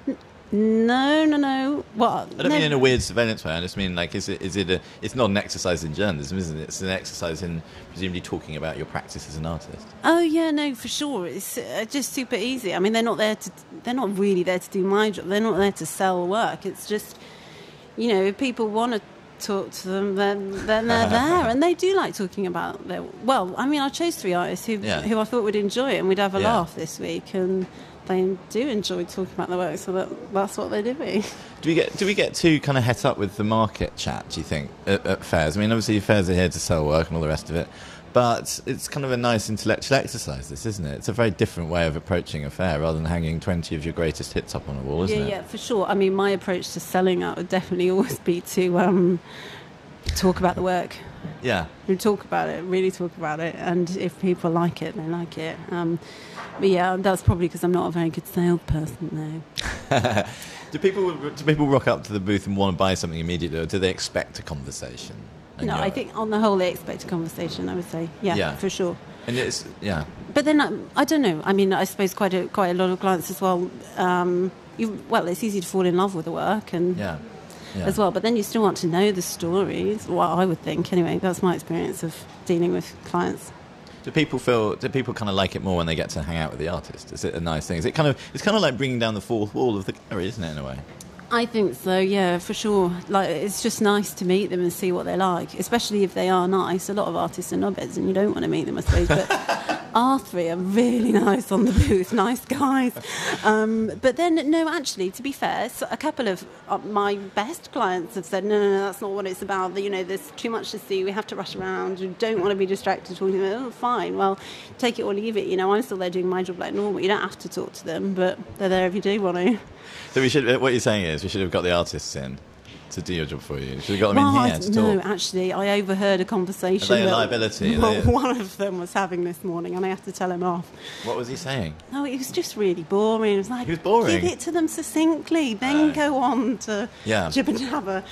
No. What? I don't mean in a weird surveillance way. I just mean, like, it's not an exercise in journalism, isn't it? It's an exercise in presumably talking about your practice as an artist. Oh yeah, no, for sure. It's just super easy. I mean, they're not really there to do my job. They're not there to sell work. It's just, if people want to talk to them, then they're there, and they do like talking about their. Well, I mean, I chose 3 artists who I thought would enjoy it, and we'd have a laugh this week, and they do enjoy talking about the work, so that's what they're doing. Do we get too kind of het up with the market chat, do you think, at fairs? I mean, obviously fairs are here to sell work and all the rest of it, but it's kind of a nice intellectual exercise, this, isn't it? It's a very different way of approaching a fair rather than hanging 20 of your greatest hits up on a wall, isn't it? Yeah, for sure. I mean, my approach to selling art would definitely always be to talk about the work. Yeah. We talk about it, really talk about it, and if people like it, they like it. But yeah, that's probably because I'm not a very good salesperson, though. Do people rock up to the booth and want to buy something immediately, or do they expect a conversation? No, I think on the whole they expect a conversation, I would say. Yeah, for sure. And it's, But then, I don't know. I mean, I suppose quite a lot of clients as well. It's easy to fall in love with the work and as well. But then you still want to know the stories. Well, I would think, anyway. That's my experience of dealing with clients. Do people kind of like it more when they get to hang out with the artist? Is it a nice thing? It's kind of like bringing down the fourth wall of the gallery, isn't it, in a way? I think so, yeah, for sure. Like, it's just nice to meet them and see what they're like, especially if they are nice. A lot of artists are knobheads and you don't want to meet them, I suppose, but our 3 are really nice on the booth, nice guys. But then, no, actually, to be fair, so a couple of my best clients have said, no, that's not what it's about. There's too much to see. We have to rush around. You don't want to be distracted talking to them. Oh, fine, well, take it or leave it. I'm still there doing my job like normal. You don't have to talk to them, but they're there if you do want to. So what you're saying is we should have got the artists in to do your job for you. You should have got them in here to talk. No, actually, I overheard a conversation. Are they a liability? One of them was having this morning, and I have to tell him off. What was he saying? No, it was just really boring. It was like, he was boring. Give it to them succinctly, then go on to jibber jabber.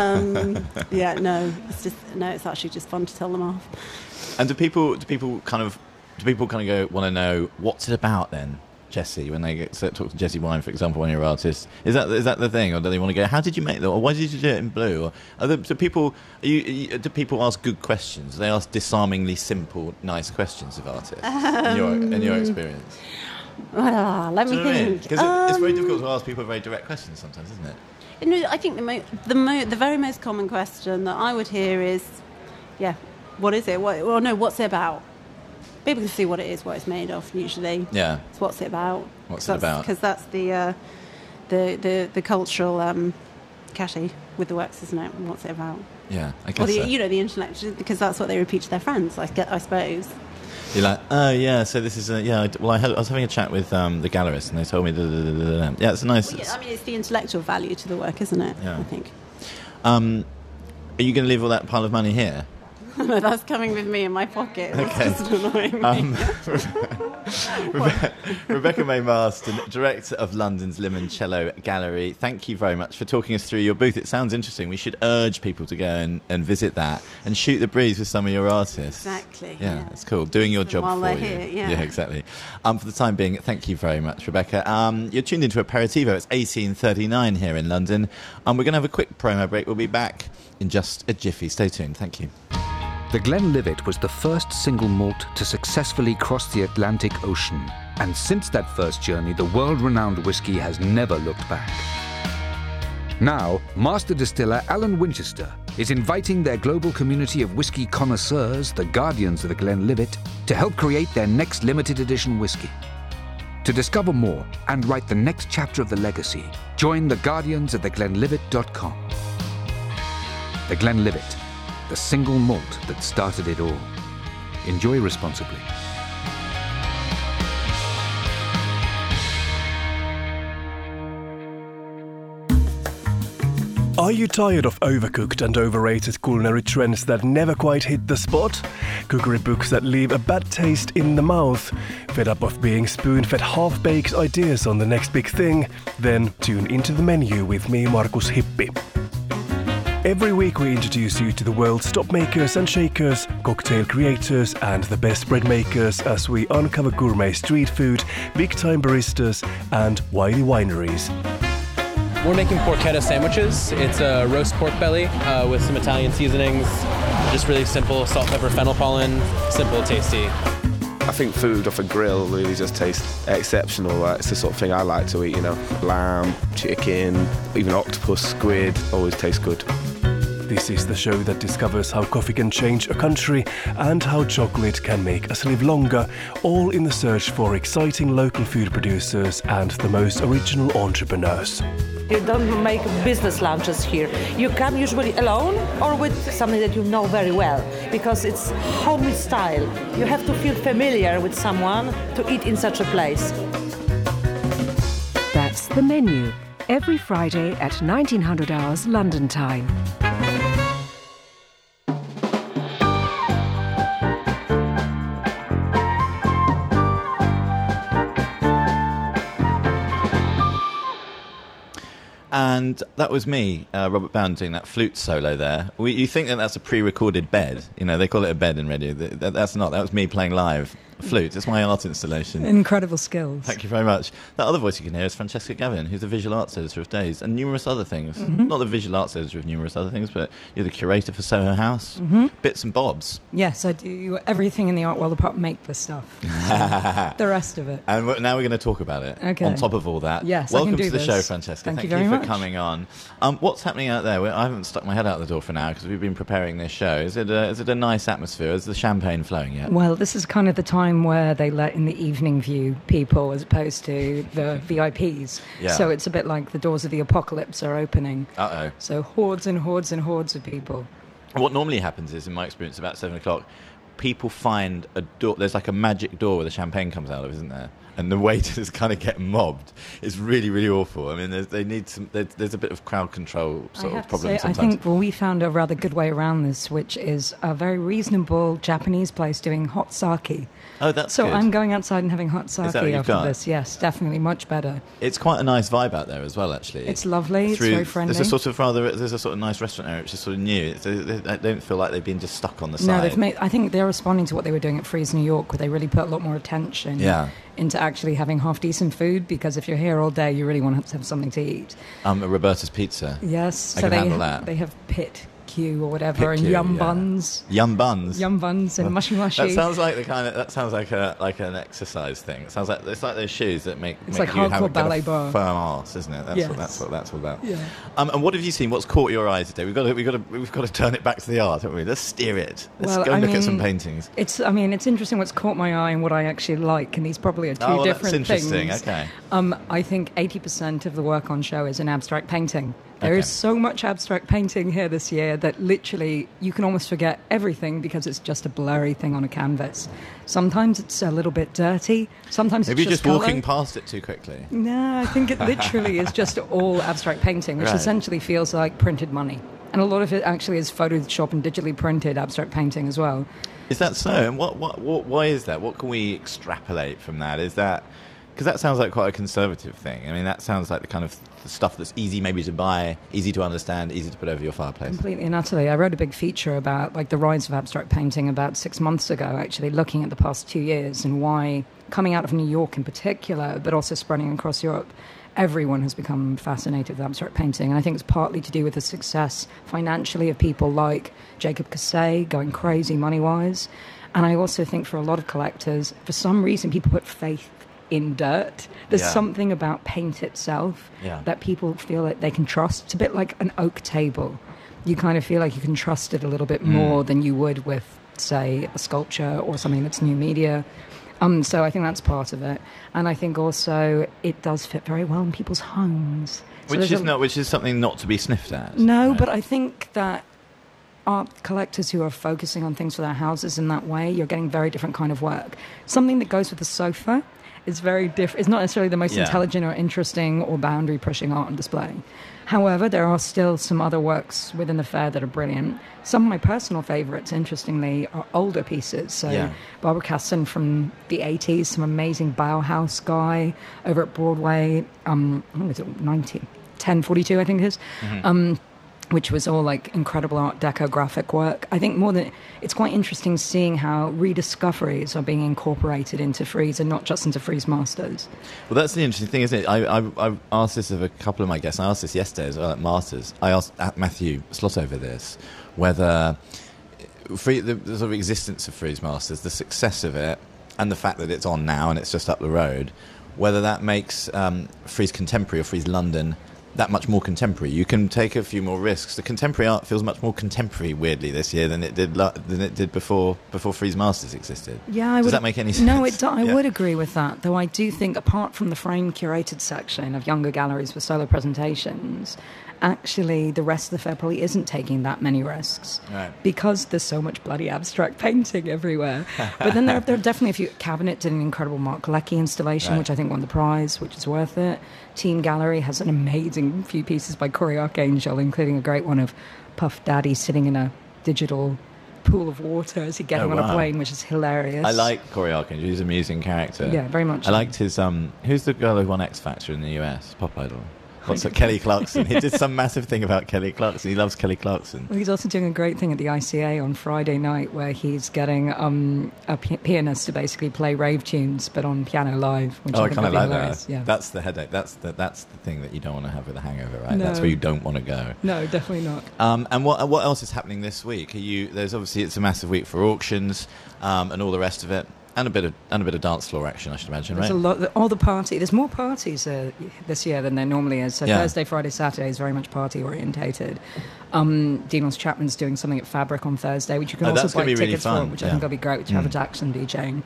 It's actually just fun to tell them off. And do people kind of go want to know what's it about then? Jessie, when they talk to Jessie Wine, for example, one of your artists, is that the thing, or do they want to go, how did you make that, or why did you do it in blue? Or do people ask good questions? Do they ask disarmingly simple, nice questions of artists in your experience? Let me think. Because it's very difficult to ask people very direct questions sometimes, isn't it? No, I think the very most common question that I would hear is, what is it? What's it about? People can see what it is, what it's made of, usually. Yeah. It's what's it about. What's it about? Because that's the cultural cachet with the works, isn't it? What's it about? Yeah, I guess so. The intellectual, because that's what they repeat to their friends, I suppose. You're like, oh, yeah, so this is I was having a chat with the gallerist, and they told me, yeah, it's a nice... Well, I mean, it's the intellectual value to the work, isn't it? Yeah. I think. Are you going to leave all that pile of money here? No, that's coming with me in my pocket. Okay. That's just annoying me. Rebecca May Marston, Director of London's Limoncello Gallery, thank you very much for talking us through your booth. It sounds interesting. We should urge people to go and visit that and shoot the breeze with some of your artists. Exactly. Yeah, it's cool. Doing your job while for they're you. Here, yeah. Yeah, exactly. For the time being, thank you very much, Rebecca. You're tuned into Aperitivo. It's 18:39 here in London. We're going to have a quick promo break. We'll be back in just a jiffy. Stay tuned. Thank you. The Glenlivet was the first single malt to successfully cross the Atlantic Ocean, and since that first journey, the world-renowned whiskey has never looked back. Now, master distiller Alan Winchester is inviting their global community of whiskey connoisseurs, the Guardians of the Glenlivet, to help create their next limited edition whiskey. To discover more and write the next chapter of the legacy, join the Guardians at theglenlivet.com. The Glenlivet, the single malt that started it all. Enjoy responsibly. Are you tired of overcooked and overrated culinary trends that never quite hit the spot? Cookery books that leave a bad taste in the mouth? Fed up of being spoon-fed half-baked ideas on the next big thing? Then tune into The Menu with me, Markus Hippi. Every week we introduce you to the world's top makers and shakers, cocktail creators and the best bread makers as we uncover gourmet street food, big-time baristas and wily wineries. We're making porchetta sandwiches. It's a roast pork belly with some Italian seasonings. Just really simple, salt, pepper, fennel pollen, simple, tasty. I think food off a grill really just tastes exceptional. It's the sort of thing I like to eat, you know. Lamb, chicken, even octopus, squid, always tastes good. This is the show that discovers how coffee can change a country and how chocolate can make us live longer, all in the search for exciting local food producers and the most original entrepreneurs. You don't make business lunches here. You come usually alone or with somebody that you know very well, because it's homey style. You have to feel familiar with someone to eat in such a place. That's The Menu, every Friday at 1900 hours London time. And that was me, Robert Bound, doing that flute solo there. You think that that's a pre-recorded bed. You know, they call it a bed in radio. That's not. That was me playing live. Flute. It's my art installation. Incredible skills. Thank you very much. That other voice you can hear is Francesca Gavin, who's the visual arts editor of Days and numerous other things. Mm-hmm. Not the visual arts editor of numerous other things, but you're the curator for Soho House. Mm-hmm. Bits and bobs. Yes, I do everything in the art world apart from make the stuff. The rest of it. And now we're going to talk about it. Okay. On top of all that. Yes, welcome I can do to the this. show, Francesca. Thank you very much for coming on. What's happening out there? I haven't stuck my head out the door for now because we've been preparing this show. Is it a nice atmosphere? Is the champagne flowing yet? Well, this is kind of the time where they let in the evening view people as opposed to the VIPs. Yeah. So it's a bit like the doors of the apocalypse are opening. Uh-oh. So hordes and hordes and hordes of people. What normally happens is, in my experience, about 7 o'clock, people find a door. There's like a magic door where the champagne comes out of, isn't there? And the waiters kind of get mobbed. It's really, really awful. I mean, there's a bit of crowd control sort of problem sometimes. I think we found a rather good way around this, which is a very reasonable Japanese place doing hot sake. Oh, that's so good. I'm going outside and having hot sake after this. Yes, definitely much better. It's quite a nice vibe out there as well, actually. It's lovely. It's very friendly. There's a sort of nice restaurant area which is sort of new. I don't feel like they've been just stuck on the side. No, I think they're responding to what they were doing at Freeze New York, where they really put a lot more attention into actually having half-decent food, because if you're here all day, you really want to have something to eat. Roberta's Pizza. Yes. I can handle that. They have Pit Q or whatever, and yum buns. Yum buns. Yum buns and mushy mushy. That sounds like like an exercise thing. It sounds like it's like those shoes that make it's make like you have a ballet bar. Firm arse, isn't it? That's what that's all about. Yeah. And what have you seen? What's caught your eye today? We've got to turn it back to the art, haven't we? Let's steer it. Let's go and look at some paintings. It's interesting what's caught my eye and what I actually like, and these probably are two different that's things. Interesting. Okay. I think 80% of the work on show is in abstract painting. There is so much abstract painting here this year that literally you can almost forget everything because it's just a blurry thing on a canvas. Sometimes it's a little bit dirty. Sometimes maybe it's just you're just walking past it too quickly. No, I think it literally is just all abstract painting, which essentially feels like printed money. And a lot of it actually is Photoshop and digitally printed abstract painting as well. Is that so? And why is that? What can we extrapolate from that? Is that... Because that sounds like quite a conservative thing. I mean, that sounds like the kind of stuff that's easy maybe to buy, easy to understand, easy to put over your fireplace. Completely and utterly. I wrote a big feature about the rise of abstract painting about 6 months ago, actually, looking at the past 2 years and why, coming out of New York in particular, but also spreading across Europe, everyone has become fascinated with abstract painting, and I think it's partly to do with the success financially of people like Jacob Cassay going crazy money-wise. And I also think for a lot of collectors, for some reason, people put faith in dirt. There's something about paint itself that people feel like they can trust. It's a bit like an oak table. You kind of feel like you can trust it a little bit more than you would with, say, a sculpture or something that's new media. So I think that's part of it. And I think also it does fit very well in people's homes. So which is something not to be sniffed at. No, right? But I think that art collectors who are focusing on things for their houses in that way, you're getting very different kind of work. Something that goes with the sofa is very different. It's not necessarily the most intelligent or interesting or boundary-pushing art on display. However, there are still some other works within the fair that are brilliant. Some of my personal favourites, interestingly, are older pieces. So Barbara Casson from the 80s, some amazing Bauhaus guy over at Broadway, was it 1042, I think it is, which was all like incredible Art Deco graphic work. I think more than it's quite interesting seeing how rediscoveries are being incorporated into Frieze and not just into Frieze Masters. Well, that's the interesting thing, isn't it? I've asked this of a couple of my guests. I asked this yesterday as well at Masters. I asked Matthew Slot over this, whether the sort of existence of Frieze Masters, the success of it, and the fact that it's on now and it's just up the road, whether that makes Frieze Contemporary or Frieze London that much more contemporary. You can take a few more risks. The contemporary art feels much more contemporary, weirdly, this year than it did before Frieze Masters existed. Yeah, does that make any sense? No, it does. I would agree with that. Though I do think, apart from the frame curated section of younger galleries with solo presentations, actually the rest of the fair probably isn't taking that many risks, right, because there's so much bloody abstract painting everywhere. But then there are definitely a few. Cabinet did an incredible Mark Galecki installation, right, which I think won the prize, which is worth it. Team Gallery has an amazing few pieces by Cory Archangel, including a great one of Puff Daddy sitting in a digital pool of water as he getting on a plane, which is hilarious. I like Cory Archangel. He's an amusing character. Yeah, very much. I liked his who's the girl who won X Factor in the US? Pop Idol. What's it? Kelly Clarkson. He did some massive thing about Kelly Clarkson. He loves Kelly Clarkson. Well, he's also doing a great thing at the ICA on Friday night, where he's getting a pianist to basically play rave tunes, but on piano live. Which I kind of like that. Yeah. That's the headache. That's the thing that you don't want to have with a hangover, right? No. That's where you don't want to go. No, definitely not. And what else is happening this week? There's obviously, it's a massive week for auctions and all the rest of it. And a bit of dance floor action, I should imagine, There's right? a lot. All the party. There's more parties this year than there normally is. So Thursday, Friday, Saturday is very much party orientated. Dinos Chapman's doing something at Fabric on Thursday, which you can also buy tickets for, which I think will be great with Trevor Jackson DJing.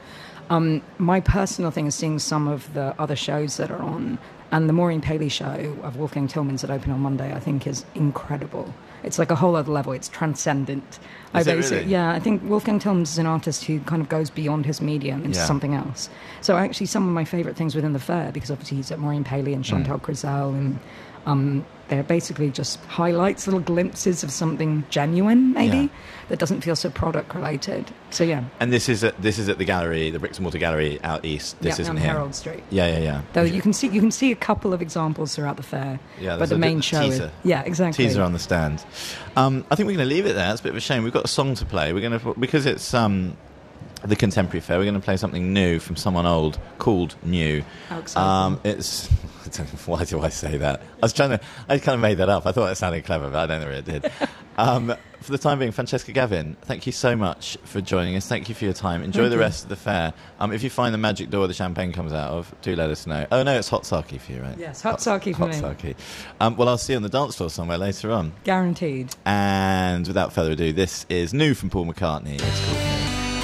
My personal thing is seeing some of the other shows that are on, and the Maureen Paley show of Wolfgang Tillmans that opened on Monday, I think, is incredible. It's like a whole other level. It's transcendent. Is it really? Yeah, I think Wolfgang Tillmans is an artist who kind of goes beyond his medium into something else. So actually some of my favourite things within the fair, because obviously he's at Maureen Paley and Chantal Crizel, and they're basically just highlights, little glimpses of something genuine, maybe, that doesn't feel so product related. So yeah. And this is at the gallery, the Bricks and Mortar Gallery out east. This isn't on here. Herald Street. Yeah. Though you can see a couple of examples throughout the fair. Yeah, but the main show teaser. Exactly. Teaser on the stand. I think we're going to leave it there. It's a bit of a shame. We've got a song to play. We're going to, because it's the Contemporary Fair, we're going to play something new from someone old called New. How exciting. It's why do I say that? I kind of made that up. I thought it sounded clever, but I don't know if it did. For the time being, Francesca Gavin, thank you so much for joining us. Thank you for your time. Enjoy the rest of the fair. If you find the magic door the champagne comes out of, do let us know. Oh no, it's hot sake for you, right? Yes, hot sake for me. Hot sake. Well, I'll see you on the dance floor somewhere later on. Guaranteed. And without further ado, this is new from Paul McCartney. It's called New.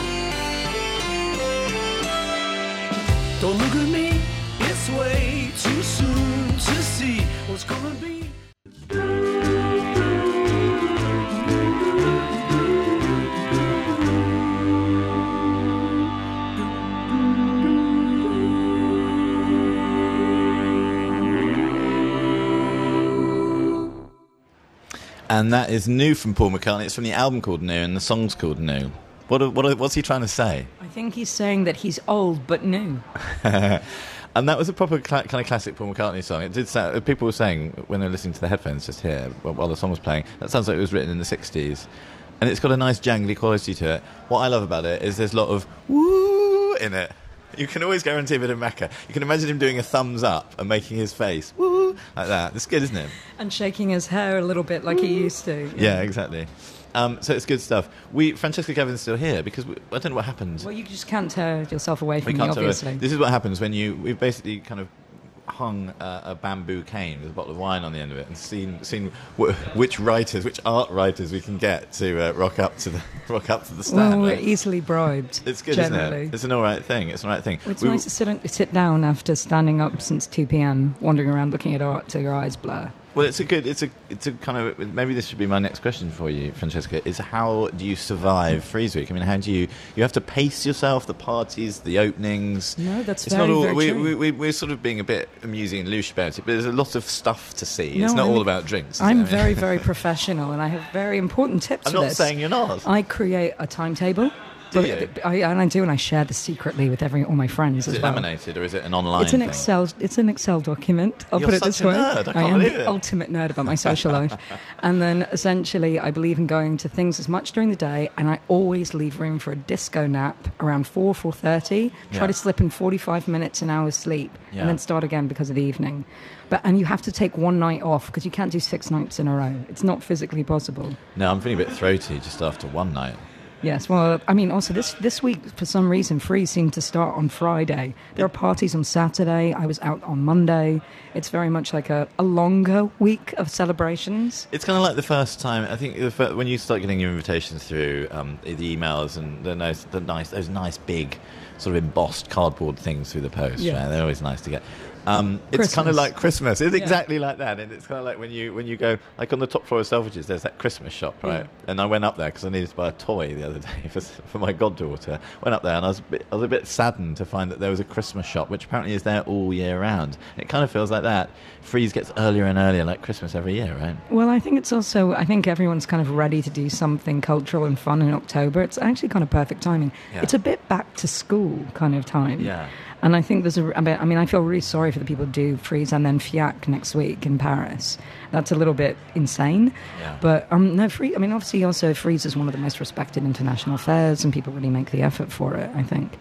Don't look at me, it's way too soon to see what's gonna be. And that is new from Paul McCartney. It's from the album called New, and the song's called New. What's he trying to say? I think he's saying that he's old but new. And that was a proper kind of classic Paul McCartney song. It did sound, people were saying when they were listening to the headphones just here while the song was playing, that sounds like it was written in the 60s. And it's got a nice jangly quality to it. What I love about it is there's a lot of woo in it. You can always guarantee a bit of Mecca. You can imagine him doing a thumbs up and making his face, woo, like that. That's good, isn't it? And shaking his hair a little bit like he used to. Yeah, exactly. So it's good stuff. Francesca Gavin's still here because I don't know what happened. Well, you just can't tear yourself away from me, can't tear away. obviously. This is what happens when we've basically kind of hung a bamboo cane with a bottle of wine on the end of it and seen which art writers we can get to rock up to the stand. Well, we're easily bribed. It's good, generally. isn't it? It's an all right thing. It's nice to sit down after standing up since 2 p.m, wandering around looking at art till your eyes blur. Well, it's a kind of, maybe this should be my next question for you, Francesca, is how do you survive Frieze Week? I mean, how do you have to pace yourself, the parties, the openings? No, that's it's very, not all, very true. We're sort of being a bit amusing and louche about it, but there's a lot of stuff to see. It's not all about drinks. I'm very, very professional, and I have very important tips I'm for this. not saying you're not. I create a timetable. Do you? I do, and I share this secretly with all my friends as well. Is it laminated or is it an online thing? It's an Excel document. I'll You're put it this way. Nerd. I am the ultimate nerd about my social life. And then essentially I believe in going to things as much during the day, and I always leave room for a disco nap around 4:30. Try to slip in 45 minutes, an hour's sleep, and then start again because of the evening. And you have to take one night off because you can't do 6 nights in a row. It's not physically possible. No, I'm feeling a bit throaty just after one night. Yes, well, I mean, also this week, for some reason, Frieze seemed to start on Friday. There are parties on Saturday. I was out on Monday. It's very much like a longer week of celebrations. It's kind of like the first time, I think, when you start getting your invitations through the emails and those nice big sort of embossed cardboard things through the post, right? They're always nice to get. It's kind of like Christmas. It's exactly like that, and it's kind of like when you go, like on the top floor of Selfridges, there's that Christmas shop, right? Yeah. And I went up there because I needed to buy a toy the other day for my goddaughter. Went up there and I was a bit saddened to find that there was a Christmas shop, which apparently is there all year round. It kind of feels like that. Frieze gets earlier and earlier, like Christmas every year, right? Well, I think everyone's kind of ready to do something cultural and fun in October. It's actually kind of perfect timing. Yeah. It's a bit back to school kind of time. Yeah. And I think I feel really sorry for the people who do Frieze and then FIAC next week in Paris. That's a little bit insane. Yeah. But obviously also Frieze is one of the most respected international fairs, and people really make the effort for it, I think.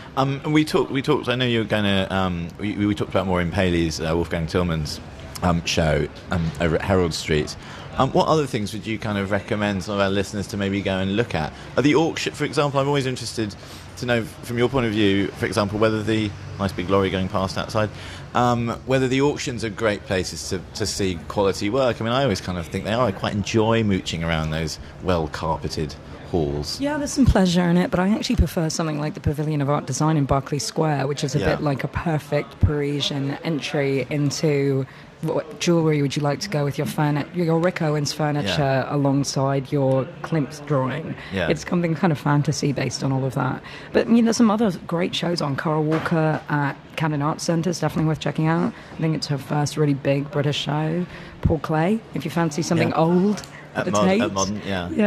We talked. I know you're going to. We talked about Maureen Paley's Wolfgang Tillmans show over at Herald Street. What other things would you kind of recommend some of our listeners to maybe go and look at? The auction, for example, I'm always interested to know from your point of view, for example, whether the nice big lorry going past outside, whether the auctions are great places to see quality work. I mean, I always kind of think they are. I quite enjoy mooching around those well-carpeted halls. Yeah, there's some pleasure in it, but I actually prefer something like the Pavilion of Art Design in Berkeley Square, which is a bit like a perfect Parisian entry into what jewellery would you like to go with your Rick Owens furniture alongside your Klimt's drawing. Yeah. It's something kind of fantasy based on all of that. But there's some other great shows on. Carl Walker at Camden Arts Centre is definitely worth checking out. I think it's her first really big British show. Paul Clay, if you fancy something old at modern,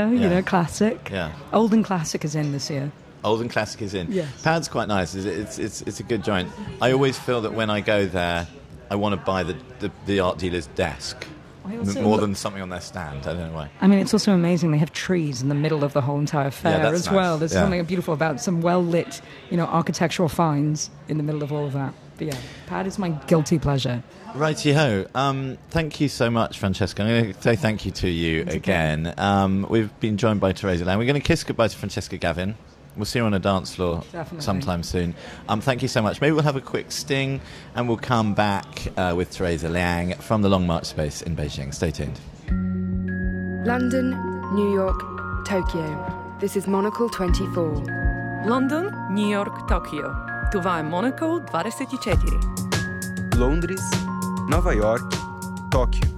classic. Yeah. Old and Classic is in this year. Old and Classic is in. Yes. Pad's quite nice. It's a good joint. I always feel that when I go there, I want to buy the art dealer's desk more than something on their stand. I don't know why. I mean, it's also amazing. They have trees in the middle of the whole entire fair as nice. Well. There's something beautiful about some well-lit, architectural finds in the middle of all of that. But yeah, Pad is my guilty pleasure. Righty-ho. Thank you so much, Francesca. I'm going to say thank you to you again. We've been joined by Theresa Lang. We're going to kiss goodbye to Francesca Gavin. We'll see her on a dance floor sometime soon. Thank you so much. Maybe we'll have a quick sting and we'll come back with Theresa Liang from the Long March Space in Beijing. Stay tuned. London, New York, Tokyo. This is Monocle 24. London, New York, Tokyo. Това е Monocle 24. Londres, Nova York, Tóquio.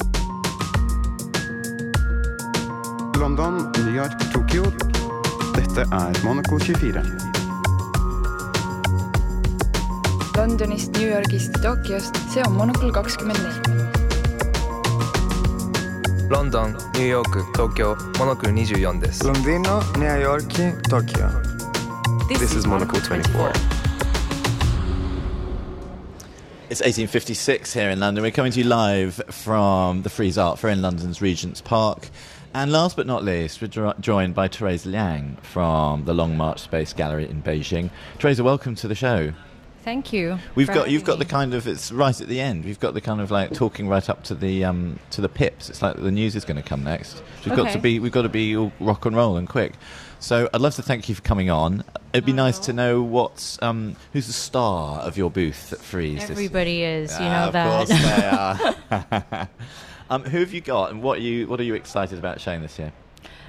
London, New York, Tokyo. Dette er Monaco 24. Londonist, New Yorgist, Tokyost, see on Monocle 24. London, New York, Tokyo, Monocle 24 です. Londino, New York, Tokyo. This is Monocle 24. It's 1856 here in London. We're coming to you live from the Frieze Art Fair in London's Regent's Park. And last but not least, we're joined by Theresa Liang from the Long March Space Gallery in Beijing. Theresa, welcome to the show. Thank you. You've got the kind of, it's right at the end. We've got the kind of like talking right up to the pips. It's like the news is going to come next. We've got to be all rock and roll and quick. So I'd love to thank you for coming on. It'd be nice to know who's the star of your booth at Frieze. Everybody is, you know that. Of course they are. Who have you got, and what are you excited about showing this year?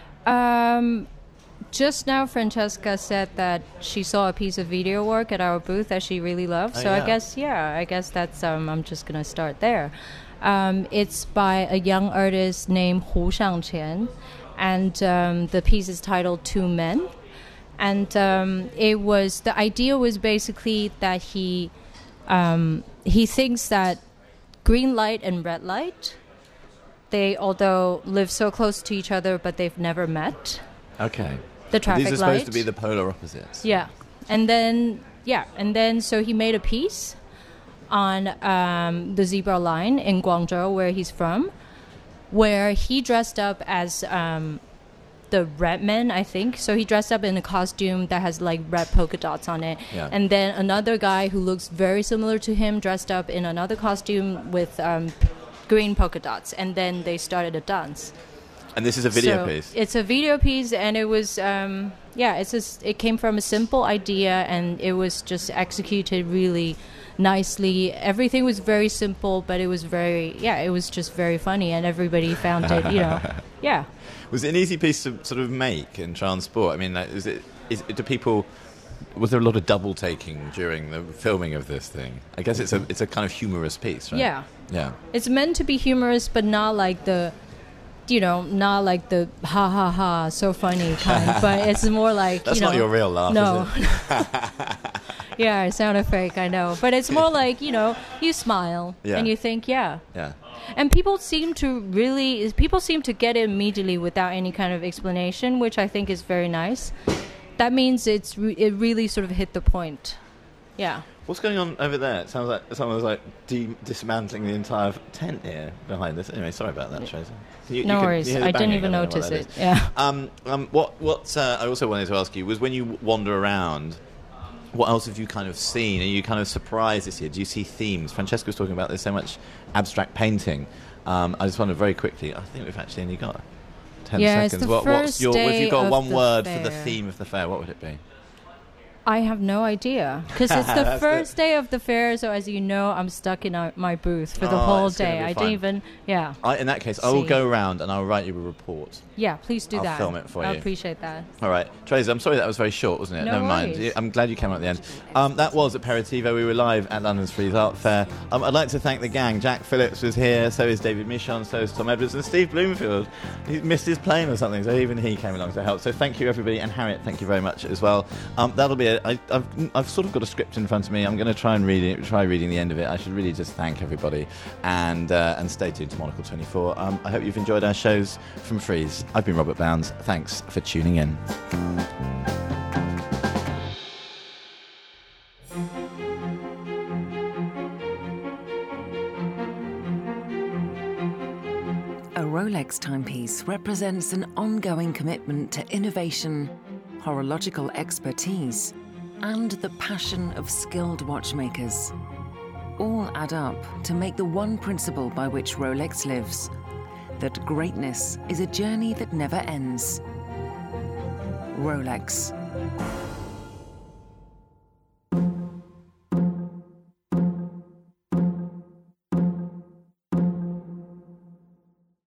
Just now, Francesca said that she saw a piece of video work at our booth that she really loved. So I guess that's I'm just gonna start there. It's by a young artist named Hu Shangqian, and the piece is titled Two Men. And the idea was basically that he thinks that green light and red light, they although live so close to each other, but they've never met. Okay. The traffic light. These are supposed to be the polar opposites. Yeah. And then so he made a piece on the zebra line in Guangzhou, where he's from, where he dressed up as the red man, I think. So he dressed up in a costume that has like red polka dots on it. Yeah. And then another guy who looks very similar to him dressed up in another costume with green polka dots. And then they started a dance. And this is a video piece. It's a video piece, and it was, it came from a simple idea, and it was just executed really nicely. Everything was very simple, but it was just very funny, and everybody found it, yeah. Was it an easy piece to sort of make and transport? I mean, was there a lot of double taking during the filming of this thing? I guess it's a kind of humorous piece, right? Yeah. Yeah. It's meant to be humorous, but not like the ha ha ha so funny kind, but it's more like that's not your real laugh, no. Is it? Yeah, it sounded fake, I know, but it's more like you smile and you think yeah. And people seem to get it immediately without any kind of explanation, which I think is very nice. That means it really sort of hit the point. Yeah. What's going on over there? It sounds like someone was dismantling the entire tent here behind us. Anyway, sorry about that, Tracy. No worries. I didn't even notice it. Yeah. What I also wanted to ask you was, when you wander around, what else have you kind of seen? Are you kind of surprised this year? Do you see themes? Francesca was talking about there's so much abstract painting. I just wondered very quickly. I think we've actually only got 10 seconds. It's the first day if you've got one word fair. for the theme of the fair, what would it be? I have no idea, because it's the first day of the fair, so as you know, I'm stuck in my booth for the whole day. I didn't even, in that case, I will go around and I'll write you a report. Yeah, please do that. I'll film it for you. I appreciate that. All right. Tracy, I'm sorry that was very short, wasn't it? No Never mind. worries. I'm glad you came out at the end. That was Aperitivo. We were live at London's Frieze Art Fair. I'd like to thank the gang. Jack Phillips was here, so is David Michon, so is Tom Edwards, and Steve Bloomfield. He missed his plane or something, so even he came along to help. So thank you, everybody. And Harriet, thank you very much as well. That'll be it. I've sort of got a script in front of me. I'm going to try reading the end of it. I should really just thank everybody and stay tuned to Monocle 24. I hope you've enjoyed our shows from Frieze. I've been Robert Bounds. Thanks for tuning in. A Rolex timepiece represents an ongoing commitment to innovation, horological expertise, and the passion of skilled watchmakers. All add up to make the one principle by which Rolex lives: that greatness is a journey that never ends. Rolex.